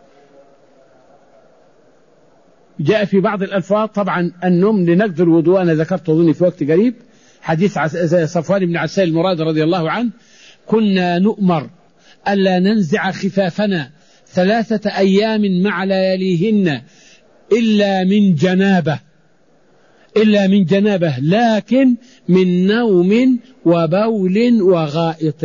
جاء في بعض الألفاظ طبعا النوم لنقض الوضوء، أنا ذكرت أظني في وقت قريب حديث صفوان بن عسال المراد رضي الله عنه، كنا نؤمر ألا ننزع خفافنا ثلاثة أيام مع لياليهن إلا من جنابة إلا من جنابة لكن من نوم وبول وغائط،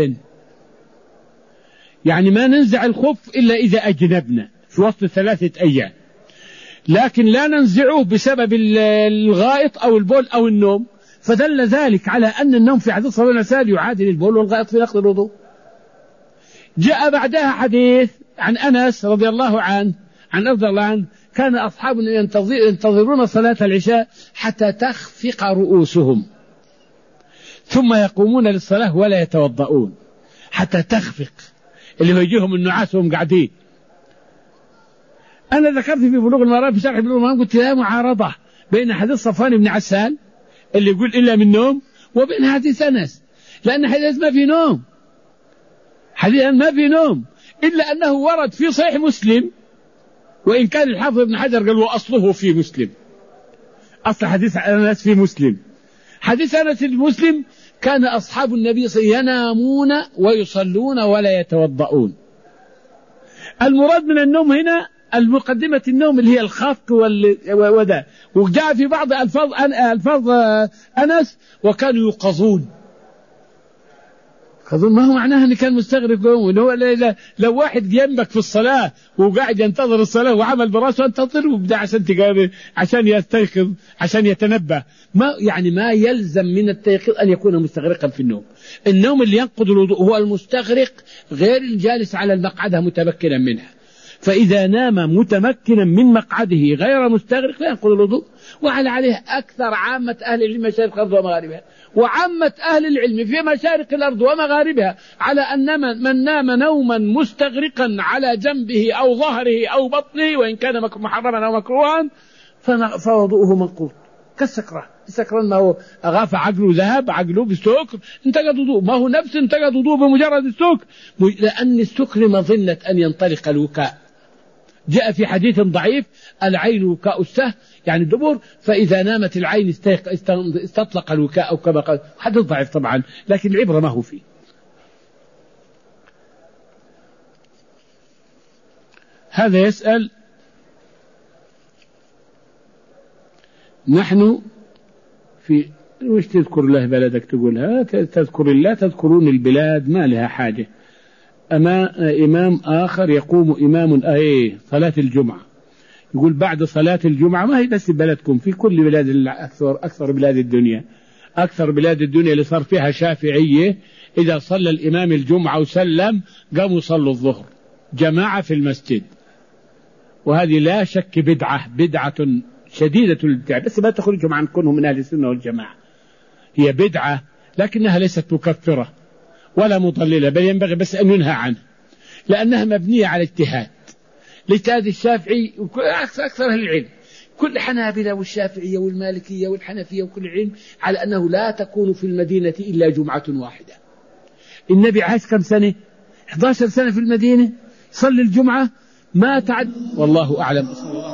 يعني ما ننزع الخف إلا إذا أجنبنا في وسط ثلاثة أيام، لكن لا ننزعه بسبب الغائط أو البول أو النوم. فدل ذلك على أن النوم في حديث صلى الله عليه وسلم يعادل البول والغائط في نقض الوضوء. جاء بعدها حديث عن أنس رضي الله عنه عن رضي الله عنه كان أصحابنا ينتظرون صلاة العشاء حتى تخفق رؤوسهم ثم يقومون للصلاة ولا يتوضؤون حتى تخفق، اللي هو يجيهم النعاس وهم قاعدين. أنا ذكرت في بلوغ المرام في شرح بلوغ المرام قلت لا معارضة بين حديث صفوان بن عسال اللي يقول إلا من نوم وبين حديث أنس، لأن حديث ما في نوم، حديث ما في نوم، إلا أنه ورد في صحيح مسلم، وإن كان الحافظ ابن حجر قال وأصله في مسلم، أصل حديث أنس في مسلم. حديث أنس المسلم كان أصحاب النبي صلى الله عليه وسلم ينامون ويصلون ولا يتوضؤون. المراد من النوم هنا المقدمة النوم اللي هي الخفق وذا، وجاء في بعض ألفاظ ألفاظ أنس وكانوا يوقظون. ما هو معناها أن كان مستغرق لو, لو واحد جنبك في الصلاة وقاعد ينتظر الصلاة وعمل براسه انتظر وبدأ عشان تقابل عشان يستيقظ عشان يتنبه، ما يعني ما يلزم من التيقظ أن يكون مستغرقا في النوم. النوم اللي ينقض الوضوء هو المستغرق غير الجالس على المقعدة متمكنا منها. فإذا نام متمكنا من مقعده غير مستغرق لا ينقض الوضوء. وعلى عليه أكثر عامة أهل العلم مشارق الأرض ومغاربها، وعامة أهل العلم في مشارق الأرض ومغاربها على أن من نام نوما مستغرقا على جنبه أو ظهره أو بطنه وإن كان محرما أو مكروها فوضوءه منقوض كالسكران. السكران ما هو أغاف عقله ذهب عقله بالسكر انتقض وضوء، ما هو نفس انتقض وضوء بمجرد السكر، لأن السكر مظنة أن ينطلق الوكاء. جاء في حديث ضعيف العين وكاء السه يعني الدبر، فإذا نامت العين استطلق الوكاء أو كما قال. حديث ضعيف طبعا لكن العبرة ما هو فيه. هذا يسأل نحن في وش تذكر الله بلدك تقولها تذكر الله تذكرون البلاد ما لها حاجة. أما إمام آخر يقوم إمام أيه صلاة الجمعة يقول بعد صلاة الجمعة، ما هي بس بلدكم في كل بلاد أكثر أكثر بلاد الدنيا أكثر بلاد الدنيا اللي صار فيها شافعية إذا صلى الإمام الجمعة وسلم قاموا صلوا الظهر جماعة في المسجد، وهذه لا شك بدعة بدعة شديدة الابتداع، بس ما تخرجهم عن كونهم من أهل السنة والجماعة. هي بدعة لكنها ليست مكفرة ولا مضللة، بل ينبغي بس أن ينهى عنه لأنها مبنية على اجتهاد. الاجتهاد الشافعي أكثر أهل العلم كل حنابلة والشافعية والمالكية والحنفية وكل علم على أنه لا تكون في المدينة إلا جمعة واحدة. النبي عاش كم سنة؟ إحدى عشرة سنة في المدينة، صلي الجمعة ما تعد، والله أعلم.